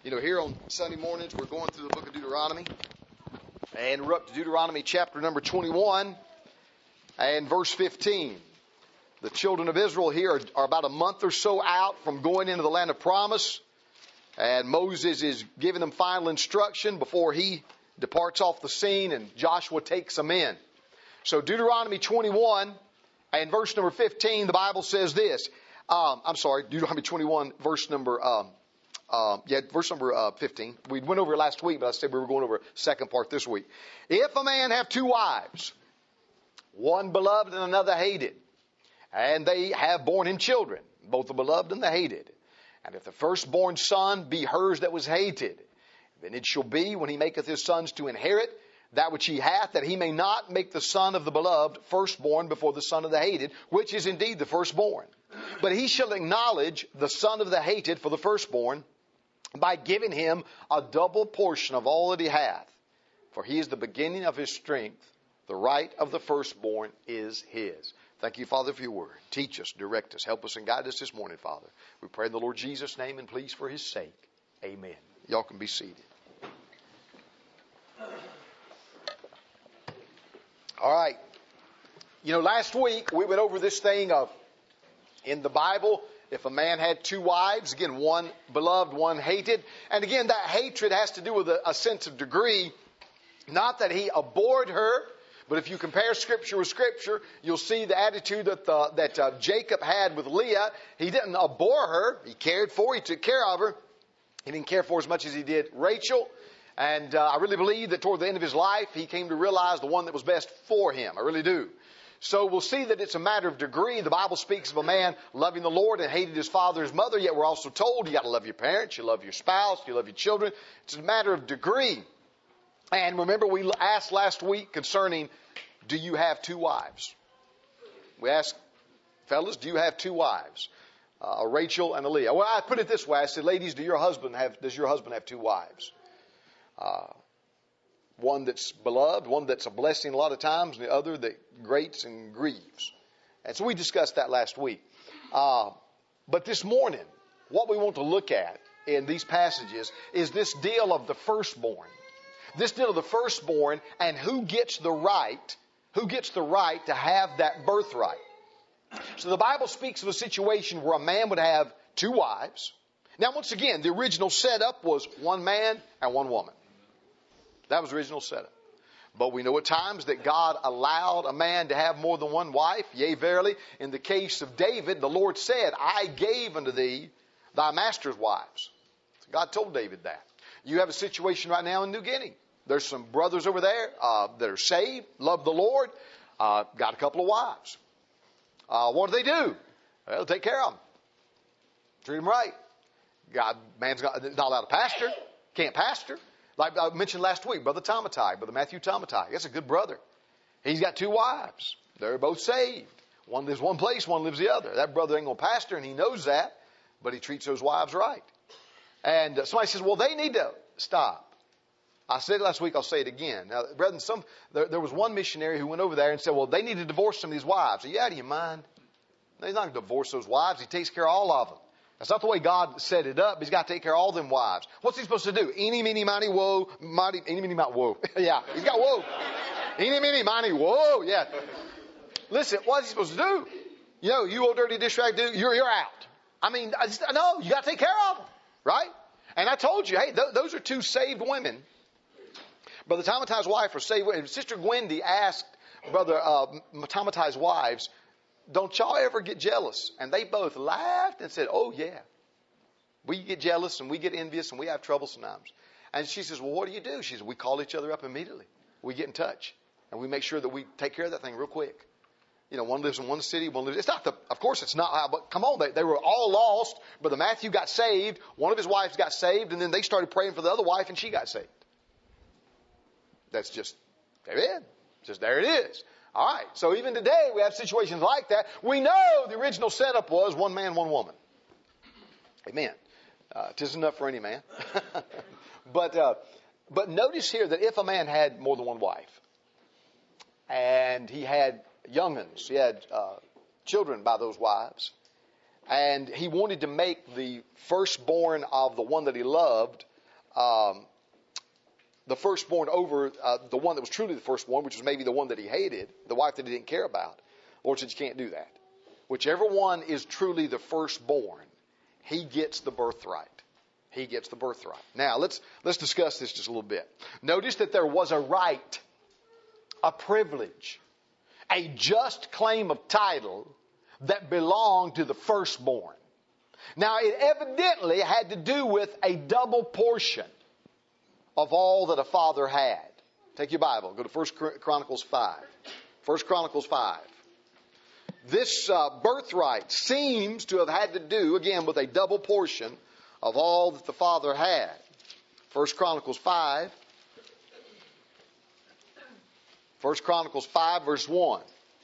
You know, here on Sunday mornings, we're going through the book of Deuteronomy. And we're up to Deuteronomy chapter number 21 and verse 15. The children of Israel here are about a month or so out from going into the land of promise. And Moses is giving them final instruction before he departs off the scene and Joshua takes them in. So Deuteronomy 21 and verse number 15, the Bible says this. Deuteronomy 21 verse number verse number 15. We went over it last week, but I said we were going over second part this week. If a man have two wives, one beloved and another hated, and they have borne him children, both the beloved and the hated, and if the firstborn son be hers that was hated, then it shall be when he maketh his sons to inherit that which he hath, that he may not make the son of the beloved firstborn before the son of the hated, which is indeed the firstborn. But he shall acknowledge the son of the hated for the firstborn, by giving him a double portion of all that he hath. For he is the beginning of his strength. The right of the firstborn is his. Thank you, Father, for your word. Teach us, direct us, help us, and guide us this morning, Father. We pray in the Lord Jesus' name and please for his sake. Amen. Y'all can be seated. All right. You know, last week we went over this thing of, in the Bible, if a man had two wives, again, one beloved, one hated. And again, that hatred has to do with a sense of degree. Not that he abhorred her, but if you compare Scripture with Scripture, you'll see the attitude that Jacob had with Leah. He didn't abhor her. He cared for her. He took care of her. He didn't care for her as much as he did Rachel. And I really believe that toward the end of his life, he came to realize the one that was best for him. I really do. So we'll see that it's a matter of degree. The Bible speaks of a man loving the Lord and hated his father and his mother, yet we're also told you got to love your parents, you love your spouse, you love your children. It's a matter of degree. And remember, we asked last week concerning, do you have two wives? We asked, fellas, do you have two wives? A Rachel and a Leah. Well, I put it this way. I said, ladies, does your husband have two wives? One that's beloved, one that's a blessing a lot of times, and the other that grates and grieves. And so we discussed that last week. But this morning, what we want to look at in these passages is this deal of the firstborn. This deal of the firstborn and who gets the right to have that birthright. So the Bible speaks of a situation where a man would have two wives. Now, once again, the original setup was one man and one woman. That was the original setup. But we know at times that God allowed a man to have more than one wife. Yea, verily, in the case of David, the Lord said, I gave unto thee thy master's wives. So God told David that. You have a situation right now in New Guinea. There's some brothers over there that are saved, love the Lord, got a couple of wives. What do? Well, take care of them. Treat them right. Man's not allowed to pastor, can't pastor. Like I mentioned last week, Brother Matthew Tomatai. That's a good brother. He's got two wives. They're both saved. One lives one place, one lives the other. That brother ain't going to pastor, and he knows that, but he treats those wives right. And somebody says, well, they need to stop. I said it last week, I'll say it again. Now, brethren, there was one missionary who went over there and said, well, they need to divorce some of these wives. Are you out of your mind? No, he's not going to divorce those wives. He takes care of all of them. That's not the way God set it up. He's got to take care of all them wives. What's he supposed to do? Eeny, meeny, miny, woe. Eeny, meeny, miny, woe. Yeah, he's got woe. Eeny, meeny, miny, woe. Yeah. Listen, what's he supposed to do? You know, you old dirty dish rag dude, you're out. I mean, no, you got to take care of them. Right? And I told you, hey, those are two saved women. Brother Tomatai's wife, or saved. Sister Gwendy asked Brother Tomatai's wives, don't y'all ever get jealous? And they both laughed and said, oh, yeah. We get jealous and we get envious and we have trouble sometimes. And she says, well, what do you do? She says, we call each other up immediately. We get in touch and we make sure that we take care of that thing real quick. You know, one lives in one city, one lives. It's not of course it's not, but come on, they were all lost. Brother Matthew got saved. One of his wives got saved, and then they started praying for the other wife and she got saved. That's just, amen. Just there it is. All right. So even today we have situations like that. We know the original setup was one man, one woman. Amen. It isn't enough for any man. But notice here that if a man had more than one wife and he had young'uns, he had children by those wives, and he wanted to make the firstborn of the one that he loved the firstborn over the one that was truly the firstborn, which was maybe the one that he hated, the wife that he didn't care about. The Lord said, you can't do that. Whichever one is truly the firstborn, he gets the birthright. He gets the birthright. Now, let's discuss this just a little bit. Notice that there was a right, a privilege, a just claim of title that belonged to the firstborn. Now, it evidently had to do with a double portion of all that a father had. Take your Bible. Go to 1 Chronicles 5. 1 Chronicles 5. This birthright seems to have had to do, again, with a double portion of all that the father had. 1 Chronicles 5. 1 Chronicles 5, verse 1.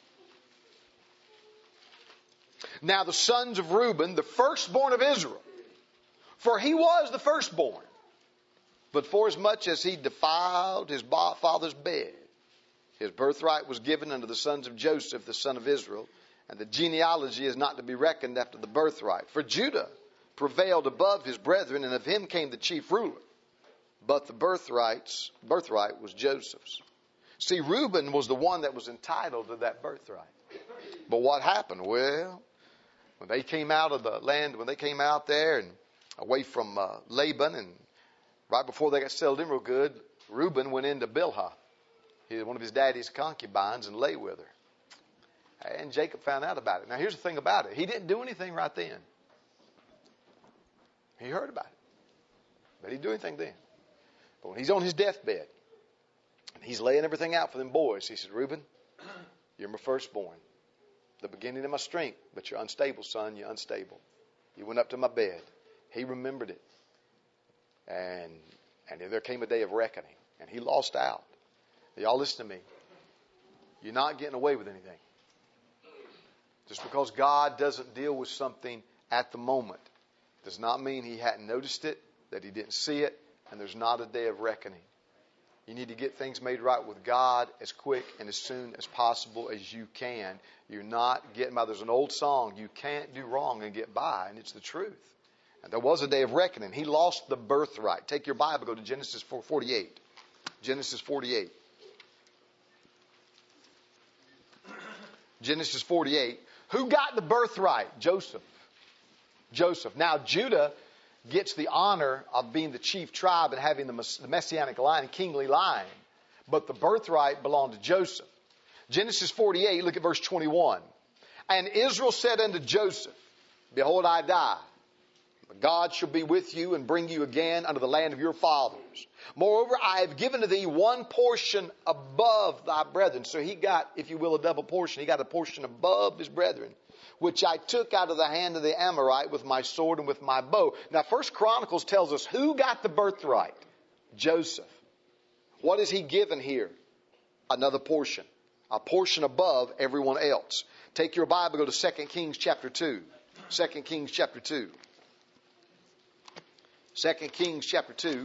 Now the sons of Reuben, the firstborn of Israel, for he was the firstborn, but forasmuch as he defiled his father's bed, his birthright was given unto the sons of Joseph, the son of Israel, and the genealogy is not to be reckoned after the birthright. For Judah prevailed above his brethren, and of him came the chief ruler. But the birthright was Joseph's. See, Reuben was the one that was entitled to that birthright. But what happened? Well, when they came out of the land, when they came out there and away from Laban, and right before they got settled in real good, Reuben went into Bilhah, one of his daddy's concubines, and lay with her. And Jacob found out about it. Now, here's the thing about it. He didn't do anything right then. He heard about it. But he didn't do anything then. But when he's on his deathbed, and he's laying everything out for them boys, he said, Reuben, you're my firstborn, the beginning of my strength, but you're unstable, son, you're unstable. You went up to my bed. He remembered it. And there came a day of reckoning, and he lost out. Y'all listen to me. You're not getting away with anything. Just because God doesn't deal with something at the moment does not mean he hadn't noticed it, that he didn't see it, and there's not a day of reckoning. You need to get things made right with God as quick and as soon as possible as you can. You're not getting by. There's an old song, you can't do wrong and get by, and it's the truth. And there was a day of reckoning. He lost the birthright. Take your Bible, go to Genesis 48. Genesis 48. Genesis 48. Who got the birthright? Joseph. Joseph. Now, Judah gets the honor of being the chief tribe and having the messianic line, kingly line. But the birthright belonged to Joseph. Genesis 48, look at verse 21. And Israel said unto Joseph, Behold, I die. But God shall be with you and bring you again unto the land of your fathers. Moreover, I have given to thee one portion above thy brethren. So he got, if you will, a double portion. He got a portion above his brethren, which I took out of the hand of the Amorite with my sword and with my bow. Now, 1 Chronicles tells us who got the birthright? Joseph. What is he given here? Another portion. A portion above everyone else. Take your Bible, go to 2 Kings chapter 2. 2 Kings chapter 2. 2 Kings chapter 2.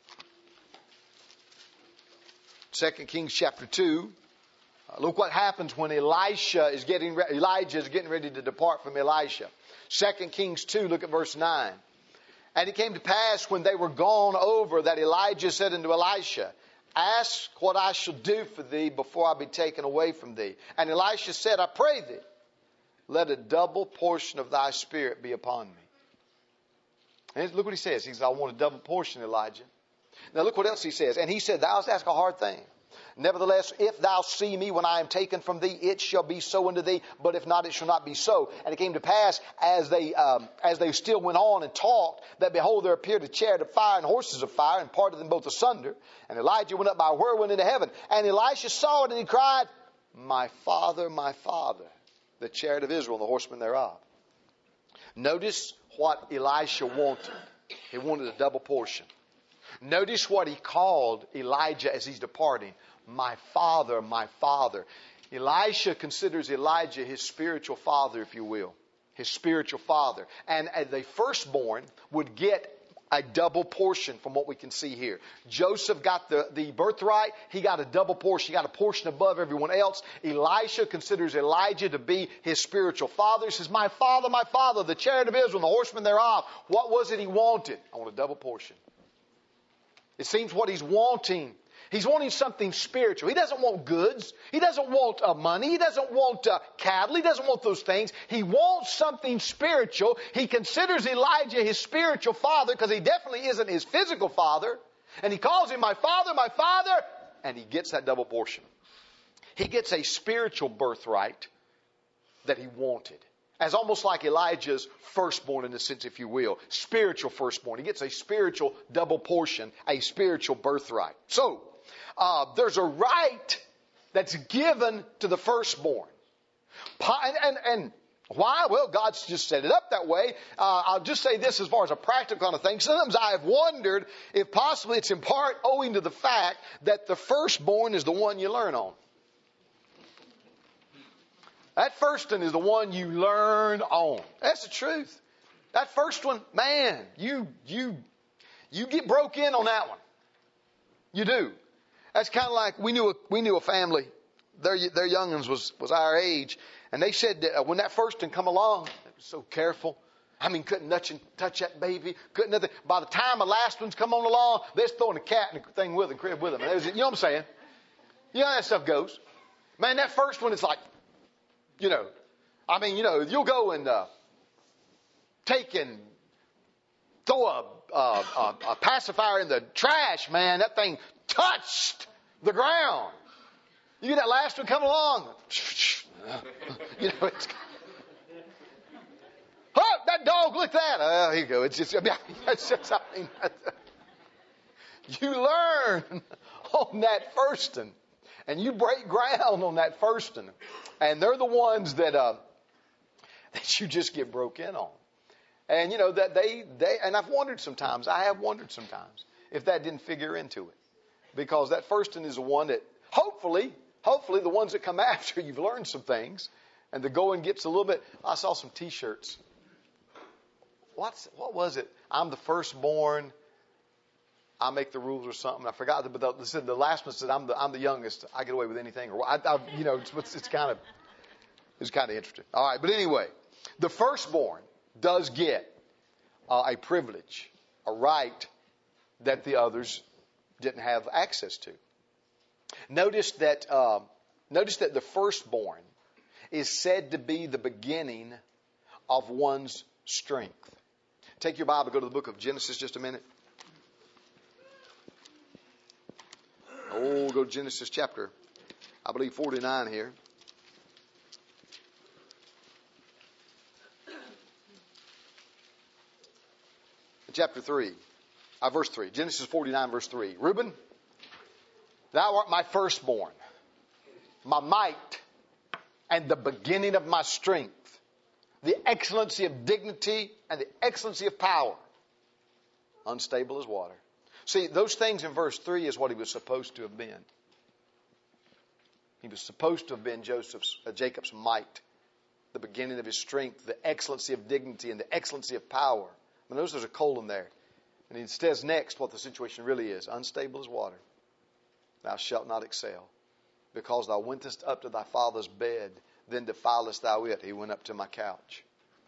2 Kings chapter 2. Look what happens when Elijah is getting ready to depart from Elisha. 2 Kings 2, look at verse 9. And it came to pass when they were gone over that Elijah said unto Elisha, Ask what I shall do for thee before I be taken away from thee. And Elisha said, I pray thee, let a double portion of thy spirit be upon me. And look what he says. He says, I want a double portion, Elijah. Now look what else he says. And he said, Thou hast asked a hard thing. Nevertheless, if thou see me when I am taken from thee, it shall be so unto thee. But if not, it shall not be so. And it came to pass, as they still went on and talked, that behold, there appeared a chariot of fire and horses of fire, and parted them both asunder. And Elijah went up by a whirlwind into heaven. And Elisha saw it, and he cried, my father, the chariot of Israel, and the horsemen thereof. Notice what Elisha wanted. He wanted a double portion. Notice what he called Elijah as he's departing. My father, my father. Elisha considers Elijah his spiritual father, if you will. His spiritual father. And the firstborn would get a double portion from what we can see here. Joseph got the birthright. He got a double portion. He got a portion above everyone else. Elisha considers Elijah to be his spiritual father. He says, my father, the chariot of Israel, and the horsemen thereof. What was it he wanted? I want a double portion. It seems what he's wanting. He's wanting something spiritual. He doesn't want goods. He doesn't want money. He doesn't want cattle. He doesn't want those things. He wants something spiritual. He considers Elijah his spiritual father because he definitely isn't his physical father. And he calls him my father, my father. And he gets that double portion. He gets a spiritual birthright that he wanted. As almost like Elijah's firstborn in a sense, if you will. Spiritual firstborn. He gets a spiritual double portion, a spiritual birthright. So, there's a right that's given to the firstborn. And why? Well, God's just set it up that way. I'll just say this as far as a practical kind of thing. Sometimes I have wondered if possibly it's in part owing to the fact that the firstborn is the one you learn on. That first one is the one you learn on. That's the truth. That first one, man, you get broke in on that one. You do. That's kind of like we knew a family. Their young'uns was our age, and they said that when that first one come along, they were so careful. I mean, couldn't touch that baby. Couldn't nothing. By the time the last one's come on along, they're throwing a cat in the thing with them, crib with them. And you know what I'm saying? You know how that stuff goes. Man, that first one is like, you'll go and take and throw a pacifier in the trash, man. That thing touched the ground. You get that last one coming along. It's... Oh, that dog, look at that. Oh, here you go. It's just, you learn on that first one. And you break ground on that first one. And they're the ones that you just get broke in on. And that they and I have wondered sometimes if that didn't figure into it. Because that first one is the one that hopefully the ones that come after, you've learned some things. And the going gets a little bit. I saw some T-shirts. What was it? I'm the firstborn. I make the rules or something. I forgot. But the last one said, I'm the youngest. I get away with anything. Or it's kind of interesting. All right. But anyway, the firstborn does get a privilege, a right that the others didn't have access to. Notice that the firstborn is said to be the beginning of one's strength. Take your Bible, go to the book of Genesis just a minute. Go to Genesis chapter, I believe 49 here. Chapter 3, verse 3. Genesis 49, verse 3. Reuben, thou art my firstborn, my might, and the beginning of my strength, the excellency of dignity and the excellency of power, unstable as water. See, those things in verse 3 is what he was supposed to have been. He was supposed to have been Jacob's might, the beginning of his strength, the excellency of dignity, and the excellency of power. I mean, notice there's a colon there. And he says next what the situation really is. Unstable as water. Thou shalt not excel. Because thou wentest up to thy father's bed, then defilest thou it. He went up to my couch.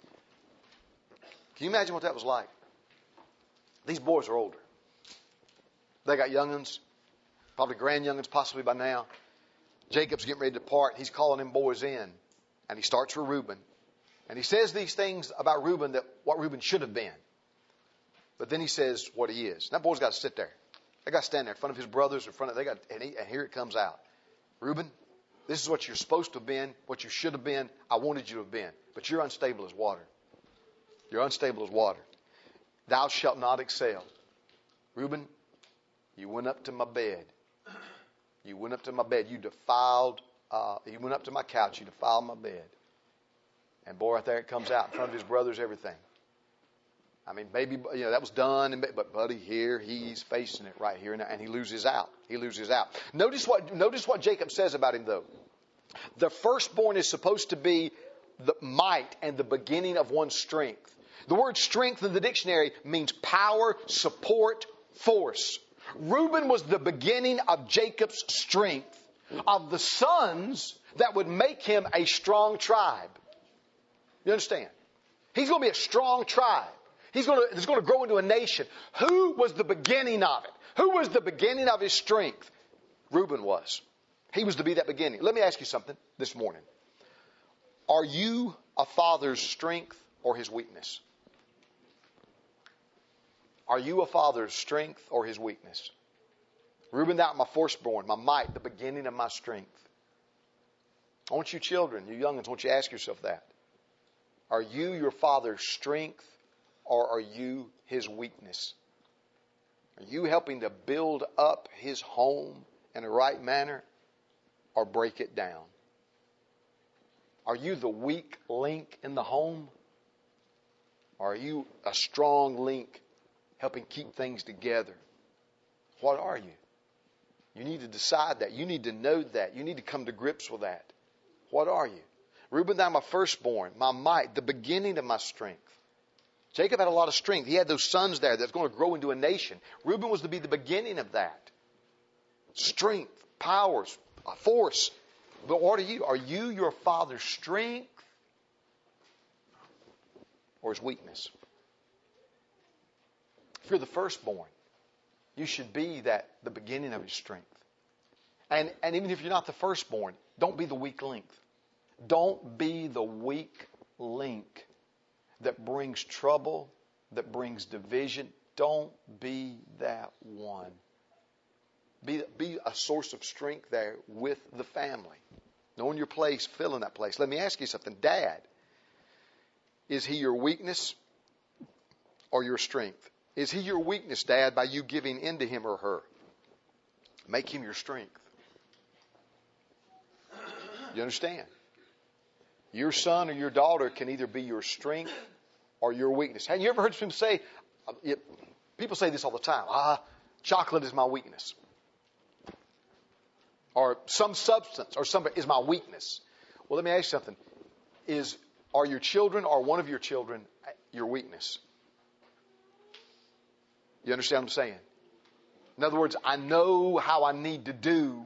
Can you imagine what that was like? These boys are older. They got young'uns, probably grand-young'uns possibly by now. Jacob's getting ready to depart. He's calling them boys in. And he starts with Reuben. And he says these things about Reuben, that what Reuben should have been. But then he says what he is. And that boy's got to sit there. They got to stand there in front of his brothers, and here it comes out. Reuben, this is what you're supposed to have been, what you should have been. I wanted you to have been. But you're unstable as water. You're unstable as water. Thou shalt not excel. Reuben, you went up to my bed. You went up to my bed. You went up to my couch. You defiled my bed. And boy, right there it comes out in front of his brothers, everything. I mean, maybe, that was done, but buddy, here he's facing it right here, and he loses out. He loses out. Notice what Jacob says about him, though. The firstborn is supposed to be the might and the beginning of one's strength. The word strength in the dictionary means power, support, force. Reuben was the beginning of Jacob's strength, of the sons that would make him a strong tribe. You understand? He's going to be a strong tribe. It's going to grow into a nation. Who was the beginning of it? Who was the beginning of his strength? Reuben was. He was to be that beginning. Let me ask you something this morning. Are you a father's strength or his weakness? Are you a father's strength or his weakness? Reuben, thou art my firstborn, my might, the beginning of my strength. I want you children, you youngins, I want you to ask yourself that. Are you your father's strength or are you his weakness? Are you helping to build up his home in a right manner or break it down? Are you the weak link in the home? Or are you a strong link helping keep things together? What are you? You need to decide that. You need to know that. You need to come to grips with that. What are you? Reuben, thou my firstborn, my might, the beginning of my strength. Jacob had a lot of strength. He had those sons there that's going to grow into a nation. Reuben was to be the beginning of that. Strength, powers, force. But what are you? Are you your father's strength or his weakness? If you're the firstborn, you should be the beginning of his strength. And even if you're not the firstborn, don't be the weak link. Don't be the weak link that brings trouble, that brings division. Don't be that one. Be a source of strength there with the family. Knowing your place, filling that place. Let me ask you something. Dad, is he your weakness or your strength? Is he your weakness, Dad, by you giving in to him or her? Make him your strength. You understand? Your son or your daughter can either be your strength or your weakness. Have you ever heard people say this all the time, chocolate is my weakness. Or some substance or somebody is my weakness. Well, let me ask you something. Are your children or one of your children your weakness? You understand what I'm saying? In other words, I know how I need to do,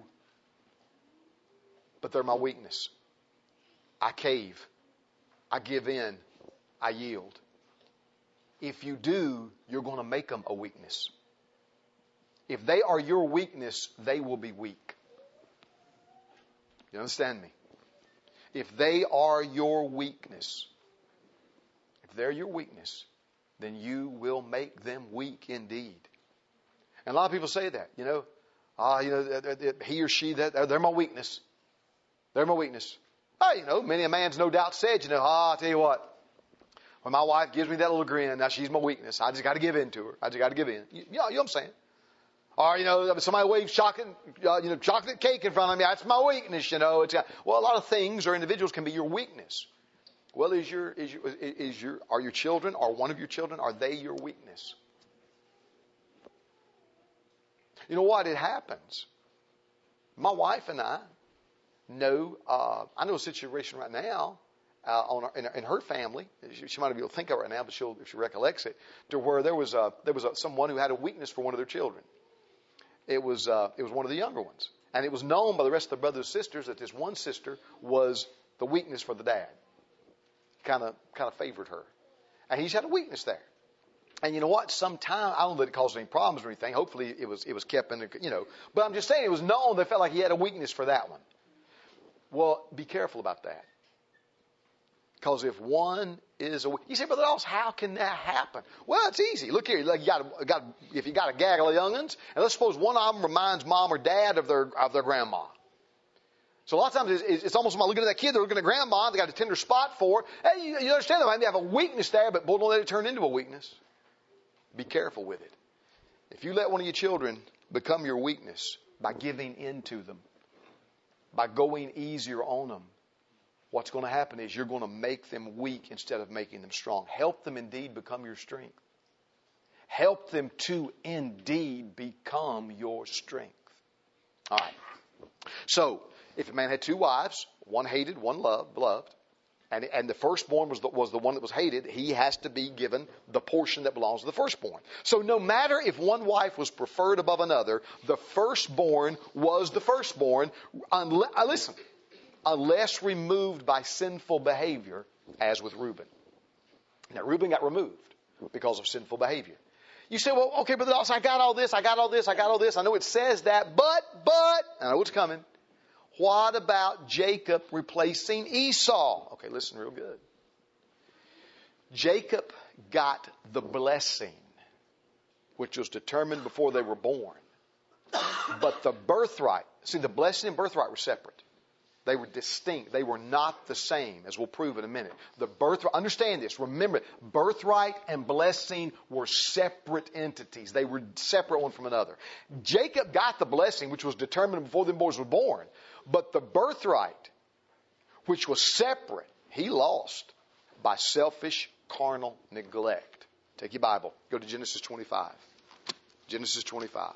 but they're my weakness. I cave. I give in. I yield. If you do, you're going to make them a weakness. If they are your weakness, they will be weak. You understand me? If they are your weakness, if they're your weakness, then you will make them weak indeed. And a lot of people say that, he or she, they're my weakness. They're my weakness. Many a man's no doubt said, I'll tell you what, when my wife gives me that little grin, now she's my weakness. I just got to give in to her. I just got to give in. You know what I'm saying? Or, somebody waves chocolate cake in front of me. That's my weakness, well, a lot of things or individuals can be your weakness. Well, are your children or one of your children, are they your weakness? You know what? It happens. My wife and I know, I know a situation right now in her family. She might not be able to think of it right now, but if she recollects it, to where there was someone who had a weakness for one of their children. It was one of the younger ones. And it was known by the rest of the brothers and sisters that this one sister was the weakness for the dad. Kind of favored her. And he's had a weakness there. And you know what? Sometimes, I don't know that it caused any problems or anything. Hopefully it was kept in, But I'm just saying it was known they felt like he had a weakness for that one. Well, be careful about that. Because if one is you say, Brother Doss, how can that happen? Well, it's easy. Look here, if you got a gaggle of young'uns, and let's suppose one of them reminds mom or dad of their grandma. So a lot of times it's almost like looking at that kid, they're looking at grandma, they got a tender spot for her. Hey, you understand that? They have a weakness there, but boy, don't let it turn into a weakness. Be careful with it. If you let one of your children become your weakness by giving in to them, by going easier on them, what's going to happen is you're going to make them weak instead of making them strong. Help them indeed become your strength. Help them to indeed become your strength. All right. So, if a man had two wives, one hated, one beloved, and the firstborn was the one that was hated, he has to be given the portion that belongs to the firstborn. So no matter if one wife was preferred above another, the firstborn was the firstborn, unless removed by sinful behavior, as with Reuben. Now, Reuben got removed. because of sinful behavior. You say, well, okay, Brother Dawson, I got all this. I know it says that, but, I know what's coming. What about Jacob replacing Esau? Okay, listen real good. Jacob got the blessing, which was determined before they were born. But the birthright, see, the blessing and birthright were separate. They were distinct. They were not the same, as we'll prove in a minute. The birthright, understand this, remember, birthright and blessing were separate entities. They were separate one from another. Jacob got the blessing, which was determined before them boys were born. But the birthright, which was separate, he lost by selfish, carnal neglect. Take your Bible. Go to Genesis 25. Genesis 25.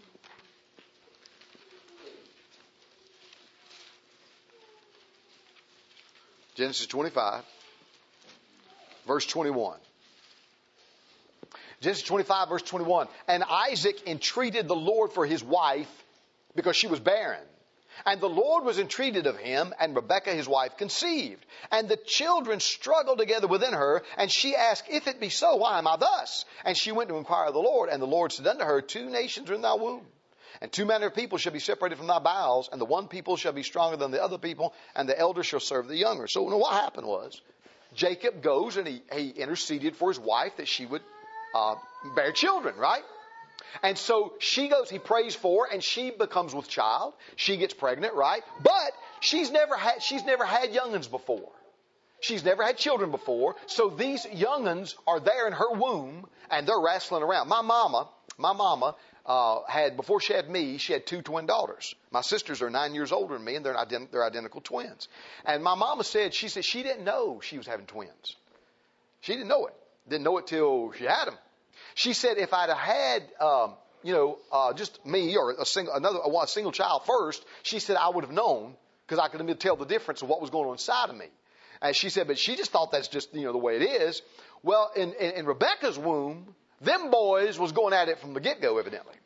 Genesis 25, verse 21. Genesis 25, verse 21. And Isaac entreated the Lord for his wife because she was barren. And the Lord was entreated of him, and Rebekah his wife conceived. And the children struggled together within her, and she asked, if it be so, why am I thus? And she went to inquire of the Lord, and the Lord said unto her, 2 nations are in thy womb. And 2 manner of people shall be separated from thy bowels, and the one people shall be stronger than the other people, and the elder shall serve the younger. So what happened was, Jacob goes and he interceded for his wife that she would bear children, right? And so she goes, he prays for her, and she becomes with child. She gets pregnant, right? But she's never had young'uns before. She's never had children before. So these young'uns are there in her womb, and they're wrestling around. My mama before she had me, she had 2 twin daughters. My sisters are 9 years older than me, and they're identical twins. And my mama said she didn't know she was having twins. She didn't know it. Didn't know it till she had them. She said if I'd have had, just me or a single child first, she said I would have known because I could have tell the difference of what was going on inside of me. And she said, but she just thought that's just, the way it is. Well, in Rebekah's womb, them boys was going at it from the get-go, evidently.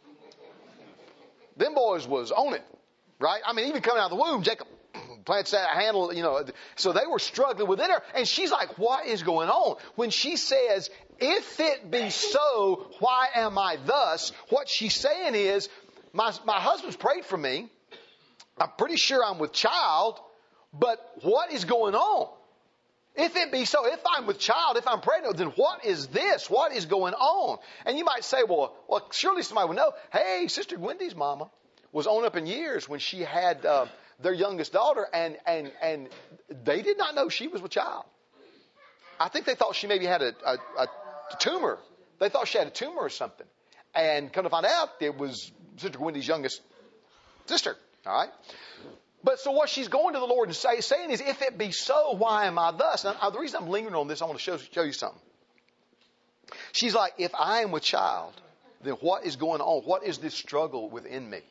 Them boys was on it, right? I mean, even coming out of the womb, Jacob plants that handle, So they were struggling within her. And she's like, what is going on? When she says, if it be so, why am I thus? What she's saying is, my husband's prayed for me. I'm pretty sure I'm with child. But what is going on? If it be so, if I'm with child, if I'm pregnant, then what is this? What is going on? And you might say, well, surely somebody would know. Hey, Sister Wendy's mama was on up in years when she had their youngest daughter, and they did not know she was with child. I think they thought she maybe had a tumor. They thought she had a tumor or something. And come to find out, it was Sister Wendy's youngest sister. All right? But so what she's going to the Lord and saying is, if it be so, why am I thus? Now, the reason I'm lingering on this, I want to show you something. She's like, if I am with child, then what is going on? What is this struggle within me?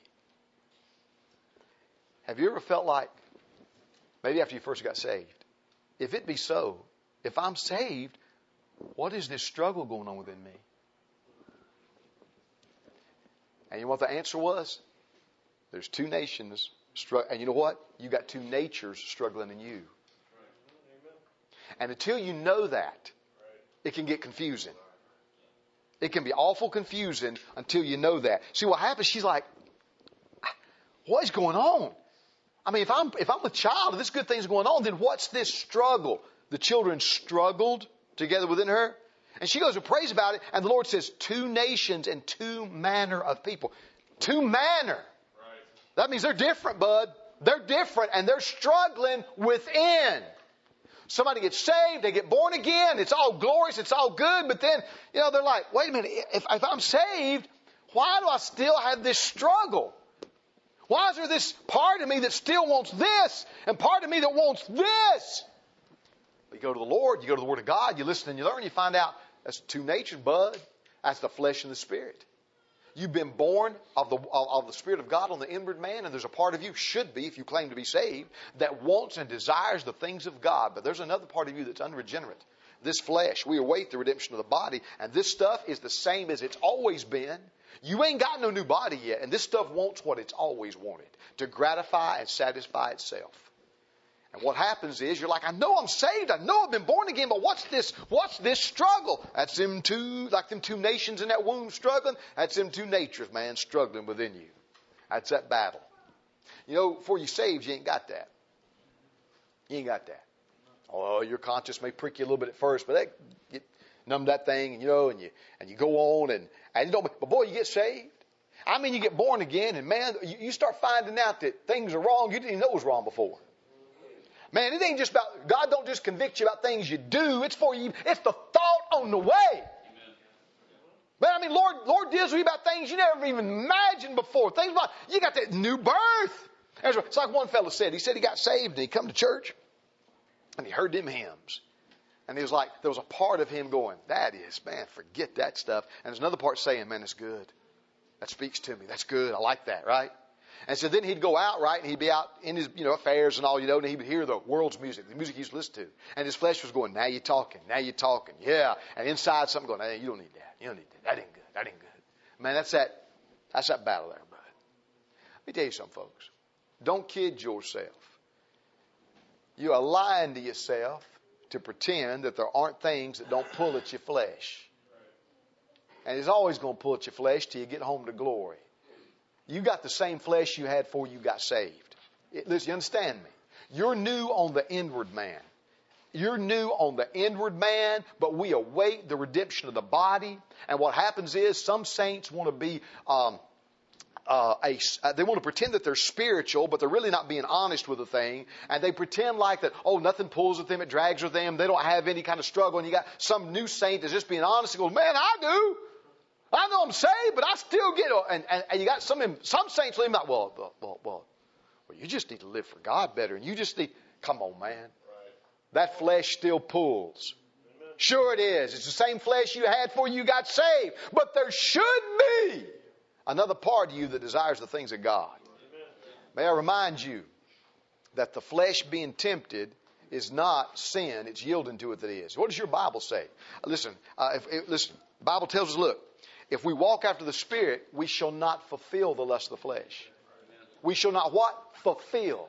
Have you ever felt like, maybe after you first got saved, if it be so, if I'm saved, what is this struggle going on within me? And you know what the answer was? There's 2 nations. And you know what? You got 2 natures struggling in you. And until you know that, it can get confusing. It can be awful confusing until you know that. See what happens? She's like, what is going on? I mean, if I'm with child, if this good thing's going on, then what's this struggle? The children struggled together within her. And she goes and prays about it. And the Lord says, 2 nations and 2 manner of people. 2 manner. That means they're different, bud. They're different, and they're struggling within. Somebody gets saved, they get born again, it's all glorious, it's all good, but then, they're like, wait a minute, if I'm saved, why do I still have this struggle? Why is there this part of me that still wants this, and part of me that wants this? But you go to the Lord, you go to the Word of God, you listen and you learn, you find out that's 2 natures, bud. That's the flesh and the spirit. You've been born of the Spirit of God on the inward man, and there's a part of you, should be, if you claim to be saved, that wants and desires the things of God. But there's another part of you that's unregenerate. This flesh, we await the redemption of the body, and this stuff is the same as it's always been. You ain't got no new body yet, and this stuff wants what it's always wanted, to gratify and satisfy itself. And what happens is you're like, I know I'm saved. I know I've been born again, but what's this struggle? That's them two nations in that womb struggling. That's them two natures, man, struggling within you. That's that battle. You know, before you're saved, you ain't got that. You ain't got that. Oh, your conscience may prick you a little bit at first, but you numb that thing, you know, and you go on and you don't. But boy, you get saved. I mean, you get born again, and man, you start finding out that things are wrong you didn't even know was wrong before. Man, it ain't just about, God don't just convict you about things you do. It's for you. It's the thought on the way. But I mean, Lord deals with you about things you never even imagined before. Things about, you got that new birth. It's like one fellow said. He said he got saved and he come to church and he heard them hymns. And he was like, there was a part of him going, that is, man, forget that stuff. And there's another part saying, man, it's good. That speaks to me. That's good. I like that, right? And so then he'd go out, right, and he'd be out in his, affairs and all, and he would hear the world's music, the music he used to listen to. And his flesh was going, now you're talking, yeah. And inside something going, hey, you don't need that. You don't need that. That ain't good. Man, that's that battle there, bud. Let me tell you something, folks. Don't kid yourself. You are lying to yourself to pretend that there aren't things that don't pull at your flesh. And it's always going to pull at your flesh till you get home to glory. You got the same flesh you had before you got saved. Listen, you understand me? You're new on the inward man. You're new on the inward man, but we await the redemption of the body. And what happens is some saints want to be, they want to pretend that they're spiritual, but they're really not being honest with the thing. And they pretend like that, oh, nothing pulls with them, it drags with them. They don't have any kind of struggle. And you got some new saint that's just being honest and goes, man, I do. I know I'm saved, but I still get, and you got some saints leave out, well, you just need to live for God better. And you just need, come on, man. Right. That flesh still pulls. Amen. Sure it is. It's the same flesh you had before you got saved. But there should be another part of you that desires the things of God. Amen. May I remind you that the flesh being tempted is not sin. It's yielding to it that is. What does your Bible say? Listen, the Bible tells us, look, if we walk after the Spirit, we shall not fulfill the lust of the flesh. We shall not what? Fulfill.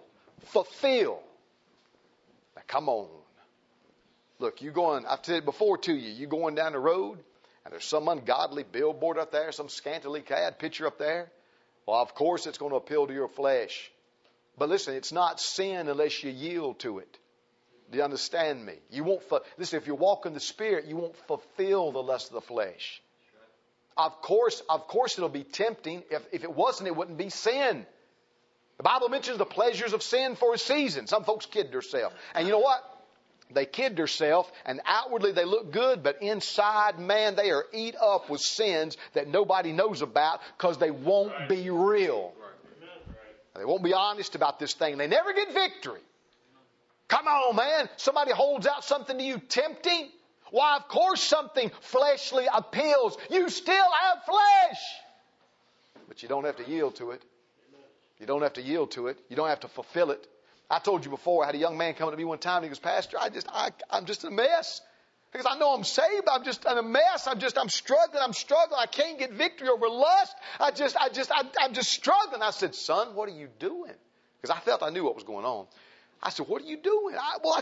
Now, come on. Look, I've said it before to you, you going down the road, and there's some ungodly billboard up there, some scantily clad picture up there. Well, of course, it's going to appeal to your flesh. But listen, it's not sin unless you yield to it. Do you understand me? Listen, if you walk in the Spirit, you won't fulfill the lust of the flesh. Of course, it'll be tempting. If it wasn't, it wouldn't be sin. The Bible mentions the pleasures of sin for a season. Some folks kid themselves. And you know what? They kid themselves, and outwardly they look good, but inside, man, they are eat up with sins that nobody knows about because they won't be real. They won't be honest about this thing. They never get victory. Come on, man. Somebody holds out something to you tempting. Why, of course something fleshly appeals. You still have flesh. But you don't have to yield to it. You don't have to yield to it. You don't have to fulfill it. I told you before, I had a young man come to me one time and he goes, Pastor, I'm just a mess. Because I know I'm saved, I'm just in a mess. I'm struggling. I can't get victory over lust. I'm just struggling. I said, son, what are you doing? Because I felt I knew what was going on. I said, what are you doing?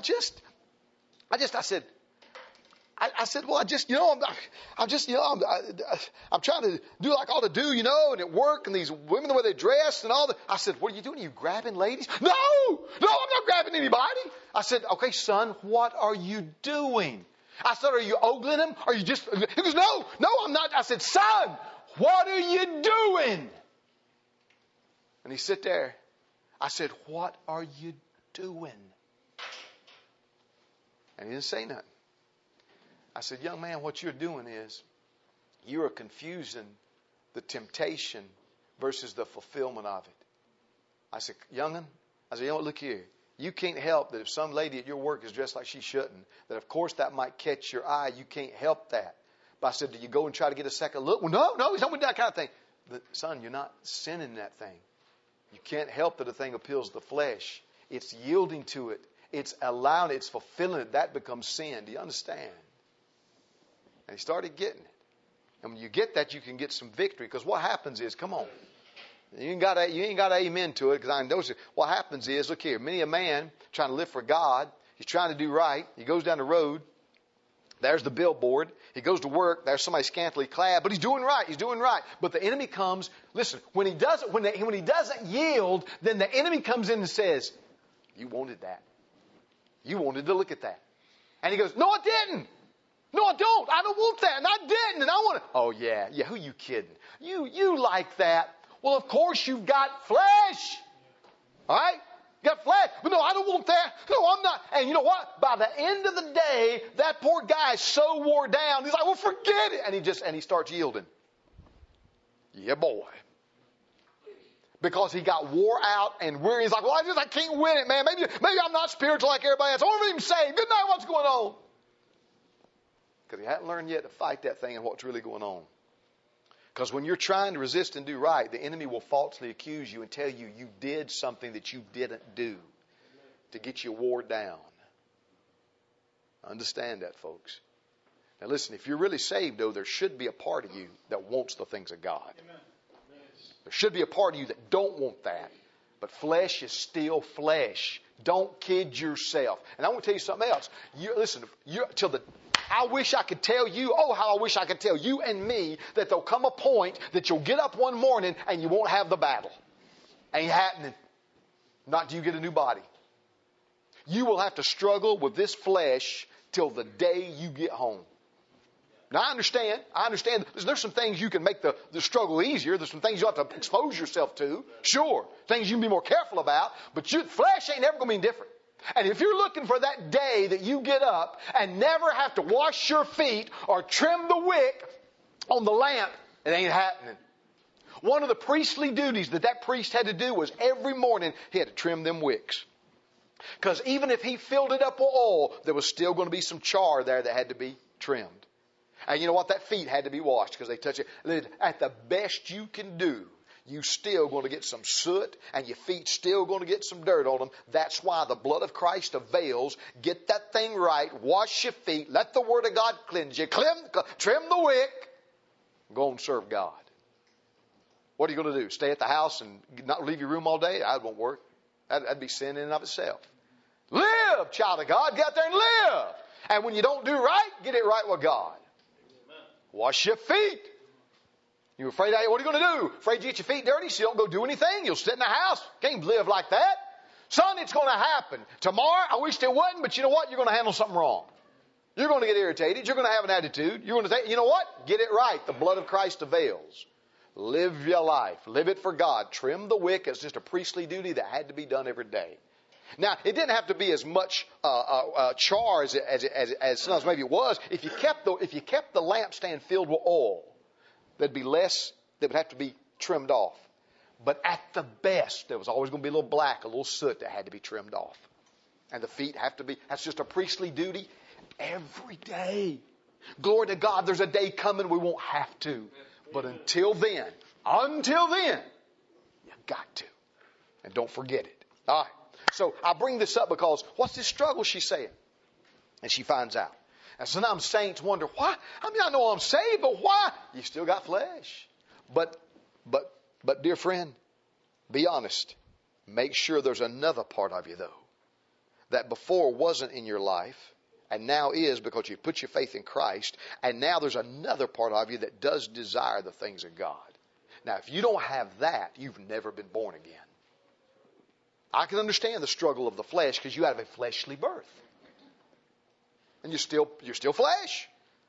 I'm trying to do like I ought to do, and at work, and these women, the way they dress and all that. I said, what are you doing? Are you grabbing ladies? No, I'm not grabbing anybody. I said, okay, son, what are you doing? I said, are you ogling them? Are you just, he goes, no, I'm not. I said, son, what are you doing? And he sit there. I said, what are you doing? And he didn't say nothing. I said, young man, what you're doing is you are confusing the temptation versus the fulfillment of it. I said, young'un, look here. You can't help that if some lady at your work is dressed like she shouldn't, that of course that might catch your eye. You can't help that. But I said, do you go and try to get a second look? Well, no, he's not doing that kind of thing. Son, you're not sinning that thing. You can't help that a thing appeals to the flesh. It's yielding to it. It's allowing it. It's fulfilling it. That becomes sin. Do you understand? And he started getting it. And when you get that, you can get some victory. Because what happens is, come on. You ain't got to amen to it, because I know what happens is, look here, many a man trying to live for God, he's trying to do right. He goes down the road. There's the billboard. He goes to work. There's somebody scantily clad, but he's doing right. He's doing right. But the enemy comes. Listen, when he doesn't yield, then the enemy comes in and says, "You wanted that. You wanted to look at that." And he goes, "No, I didn't. No, I don't. I don't want that, and I didn't, and I want it." "Oh yeah. Who you kidding? You like that? Well, of course you've got flesh. All right." Got flesh. But no, I don't want that. No, I'm not. And you know what? By the end of the day, that poor guy is so wore down. He's like, "Well, forget it." And he starts yielding. Yeah, boy. Because he got wore out and weary. He's like, "Well, I can't win it, man. Maybe I'm not spiritual like everybody else. I won't even say, good night, what's going on?" Because he hadn't learned yet to fight that thing and what's really going on. Because when you're trying to resist and do right, the enemy will falsely accuse you and tell you you did something that you didn't do to get you wore down. Understand that, folks. Now listen, if you're really saved, though, there should be a part of you that wants the things of God. There should be a part of you that don't want that. But flesh is still flesh. Don't kid yourself. And I want to tell you something else. I wish I could tell you, how I wish I could tell you and me that there'll come a point that you'll get up one morning and you won't have the battle. Ain't happening. Not till you get a new body. You will have to struggle with this flesh till the day you get home. Now, I understand. There's some things you can make the struggle easier. There's some things you have to expose yourself to. Sure. Things you can be more careful about. But flesh ain't never going to be different. And if you're looking for that day that you get up and never have to wash your feet or trim the wick on the lamp, it ain't happening. One of the priestly duties that priest had to do was every morning he had to trim them wicks. Because even if he filled it up with oil, there was still going to be some char there that had to be trimmed. And you know what? That feet had to be washed because they touch it. At the best you can do, you still going to get some soot and your feet still going to get some dirt on them. That's why the blood of Christ avails. Get that thing right. Wash your feet. Let the Word of God cleanse you. Trim the wick. Go and serve God. What are you going to do? Stay at the house and not leave your room all day? That won't work. That'd be sin in and of itself. Live, child of God. Get out there and live. And when you don't do right, get it right with God. Wash your feet. You're afraid, what are you going to do? Afraid you get your feet dirty so you don't go do anything? You'll sit in the house. Can't live like that. Son, it's going to happen. Tomorrow, I wish it wouldn't, but you know what? You're going to handle something wrong. You're going to get irritated. You're going to have an attitude. You're going to say, you know what? Get it right. The blood of Christ avails. Live your life. Live it for God. Trim the wick. It's just a priestly duty that had to be done every day. Now, it didn't have to be as much char as sometimes maybe it was. If you kept the lampstand filled with oil, there'd be less that would have to be trimmed off. But at the best, there was always going to be a little black, a little soot that had to be trimmed off. And the feet have to be, that's just a priestly duty every day. Glory to God, there's a day coming we won't have to. But until then, you got to. And don't forget it. All right. So I bring this up because what's this struggle she's saying? And she finds out. And sometimes saints wonder, why? I mean, I know I'm saved, but why? You still got flesh. But dear friend, be honest. Make sure there's another part of you, though, that before wasn't in your life and now is because you put your faith in Christ. And now there's another part of you that does desire the things of God. Now, if you don't have that, you've never been born again. I can understand the struggle of the flesh because you have a fleshly birth. And you're still flesh.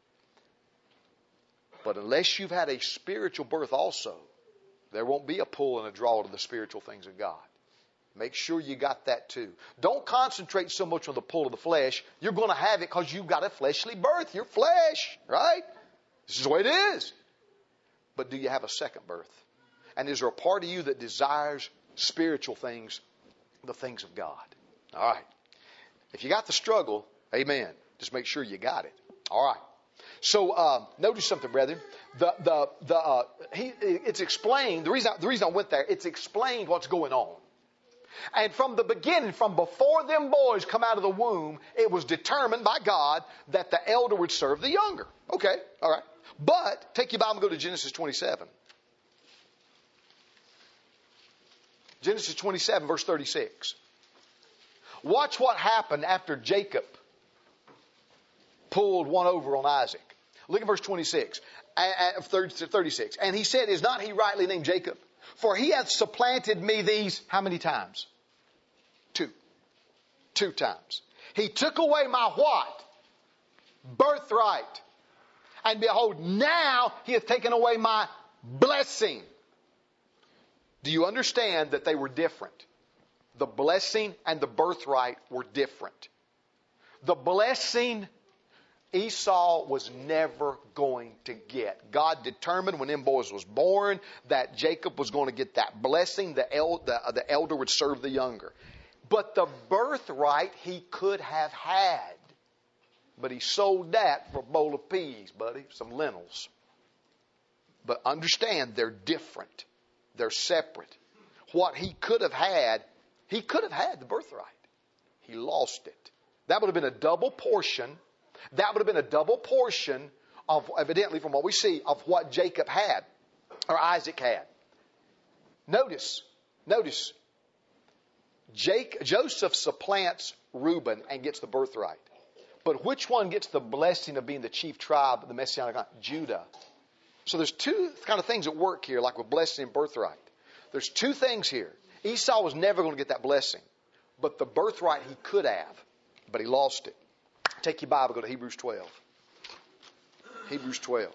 But unless you've had a spiritual birth also, there won't be a pull and a draw to the spiritual things of God. Make sure you got that too. Don't concentrate so much on the pull of the flesh. You're going to have it because you've got a fleshly birth. You're flesh, right? This is the way it is. But do you have a second birth? And is there a part of you that desires spiritual things, the things of God? All right. If you got the struggle, amen. Just make sure you got it. All right. So notice something, brethren. It's explained. The reason I went there, it's explained what's going on. And from the beginning, from before them boys come out of the womb, it was determined by God that the elder would serve the younger. Okay, all right. But take your Bible and go to Genesis 27. Genesis 27, verse 36. Watch what happened after Jacob pulled one over on Isaac. Look at verse 26, 36. And he said, is not he rightly named Jacob? For he hath supplanted me these, how many times? Two. 2 times. He took away my what? Birthright. And behold, now he hath taken away my blessing. Do you understand that they were different? The blessing and the birthright were different. The blessing Esau was never going to get. God determined when them boys was born that Jacob was going to get that blessing. The elder would serve the younger. But the birthright he could have had. But he sold that for a bowl of peas, buddy, some lentils. But understand, they're different. They're separate. What he could have had the birthright. He lost it. That would have been a double portion. That would have been a double portion of, evidently from what we see, of what Jacob had, or Isaac had. Notice, Joseph supplants Reuben and gets the birthright. But which one gets the blessing of being the chief tribe of the Messianic line? Judah. So there's two kind of things at work here, like with blessing and birthright. There's two things here. Esau was never going to get that blessing. But the birthright he could have, but he lost it. Take your Bible, go to Hebrews 12. Hebrews 12.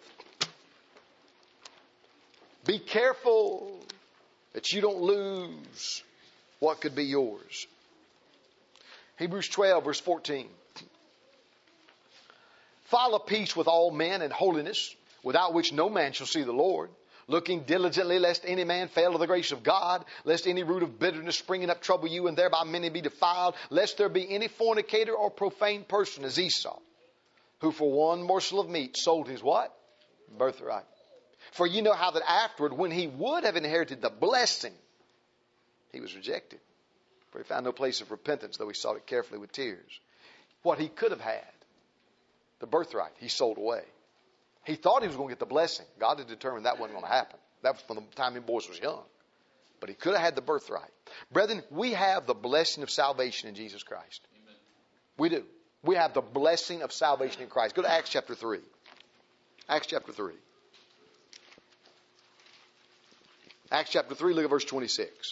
Be careful that you don't lose what could be yours. Hebrews 12, verse 14. Follow peace with all men and holiness, without which no man shall see the Lord. Looking diligently lest any man fail of the grace of God, lest any root of bitterness springing up trouble you, and thereby many be defiled, lest there be any fornicator or profane person as Esau, who for one morsel of meat sold his what? Birthright. For you know how that afterward, when he would have inherited the blessing, he was rejected. For he found no place of repentance, though he sought it carefully with tears. What he could have had, the birthright, he sold away. He thought he was going to get the blessing. God had determined that wasn't going to happen. That was from the time his boys was young. But he could have had the birthright. Brethren, we have the blessing of salvation in Jesus Christ. Amen. We do. We have the blessing of salvation in Christ. Go to Acts chapter 3. Acts chapter 3. Acts chapter 3, look at verse 26.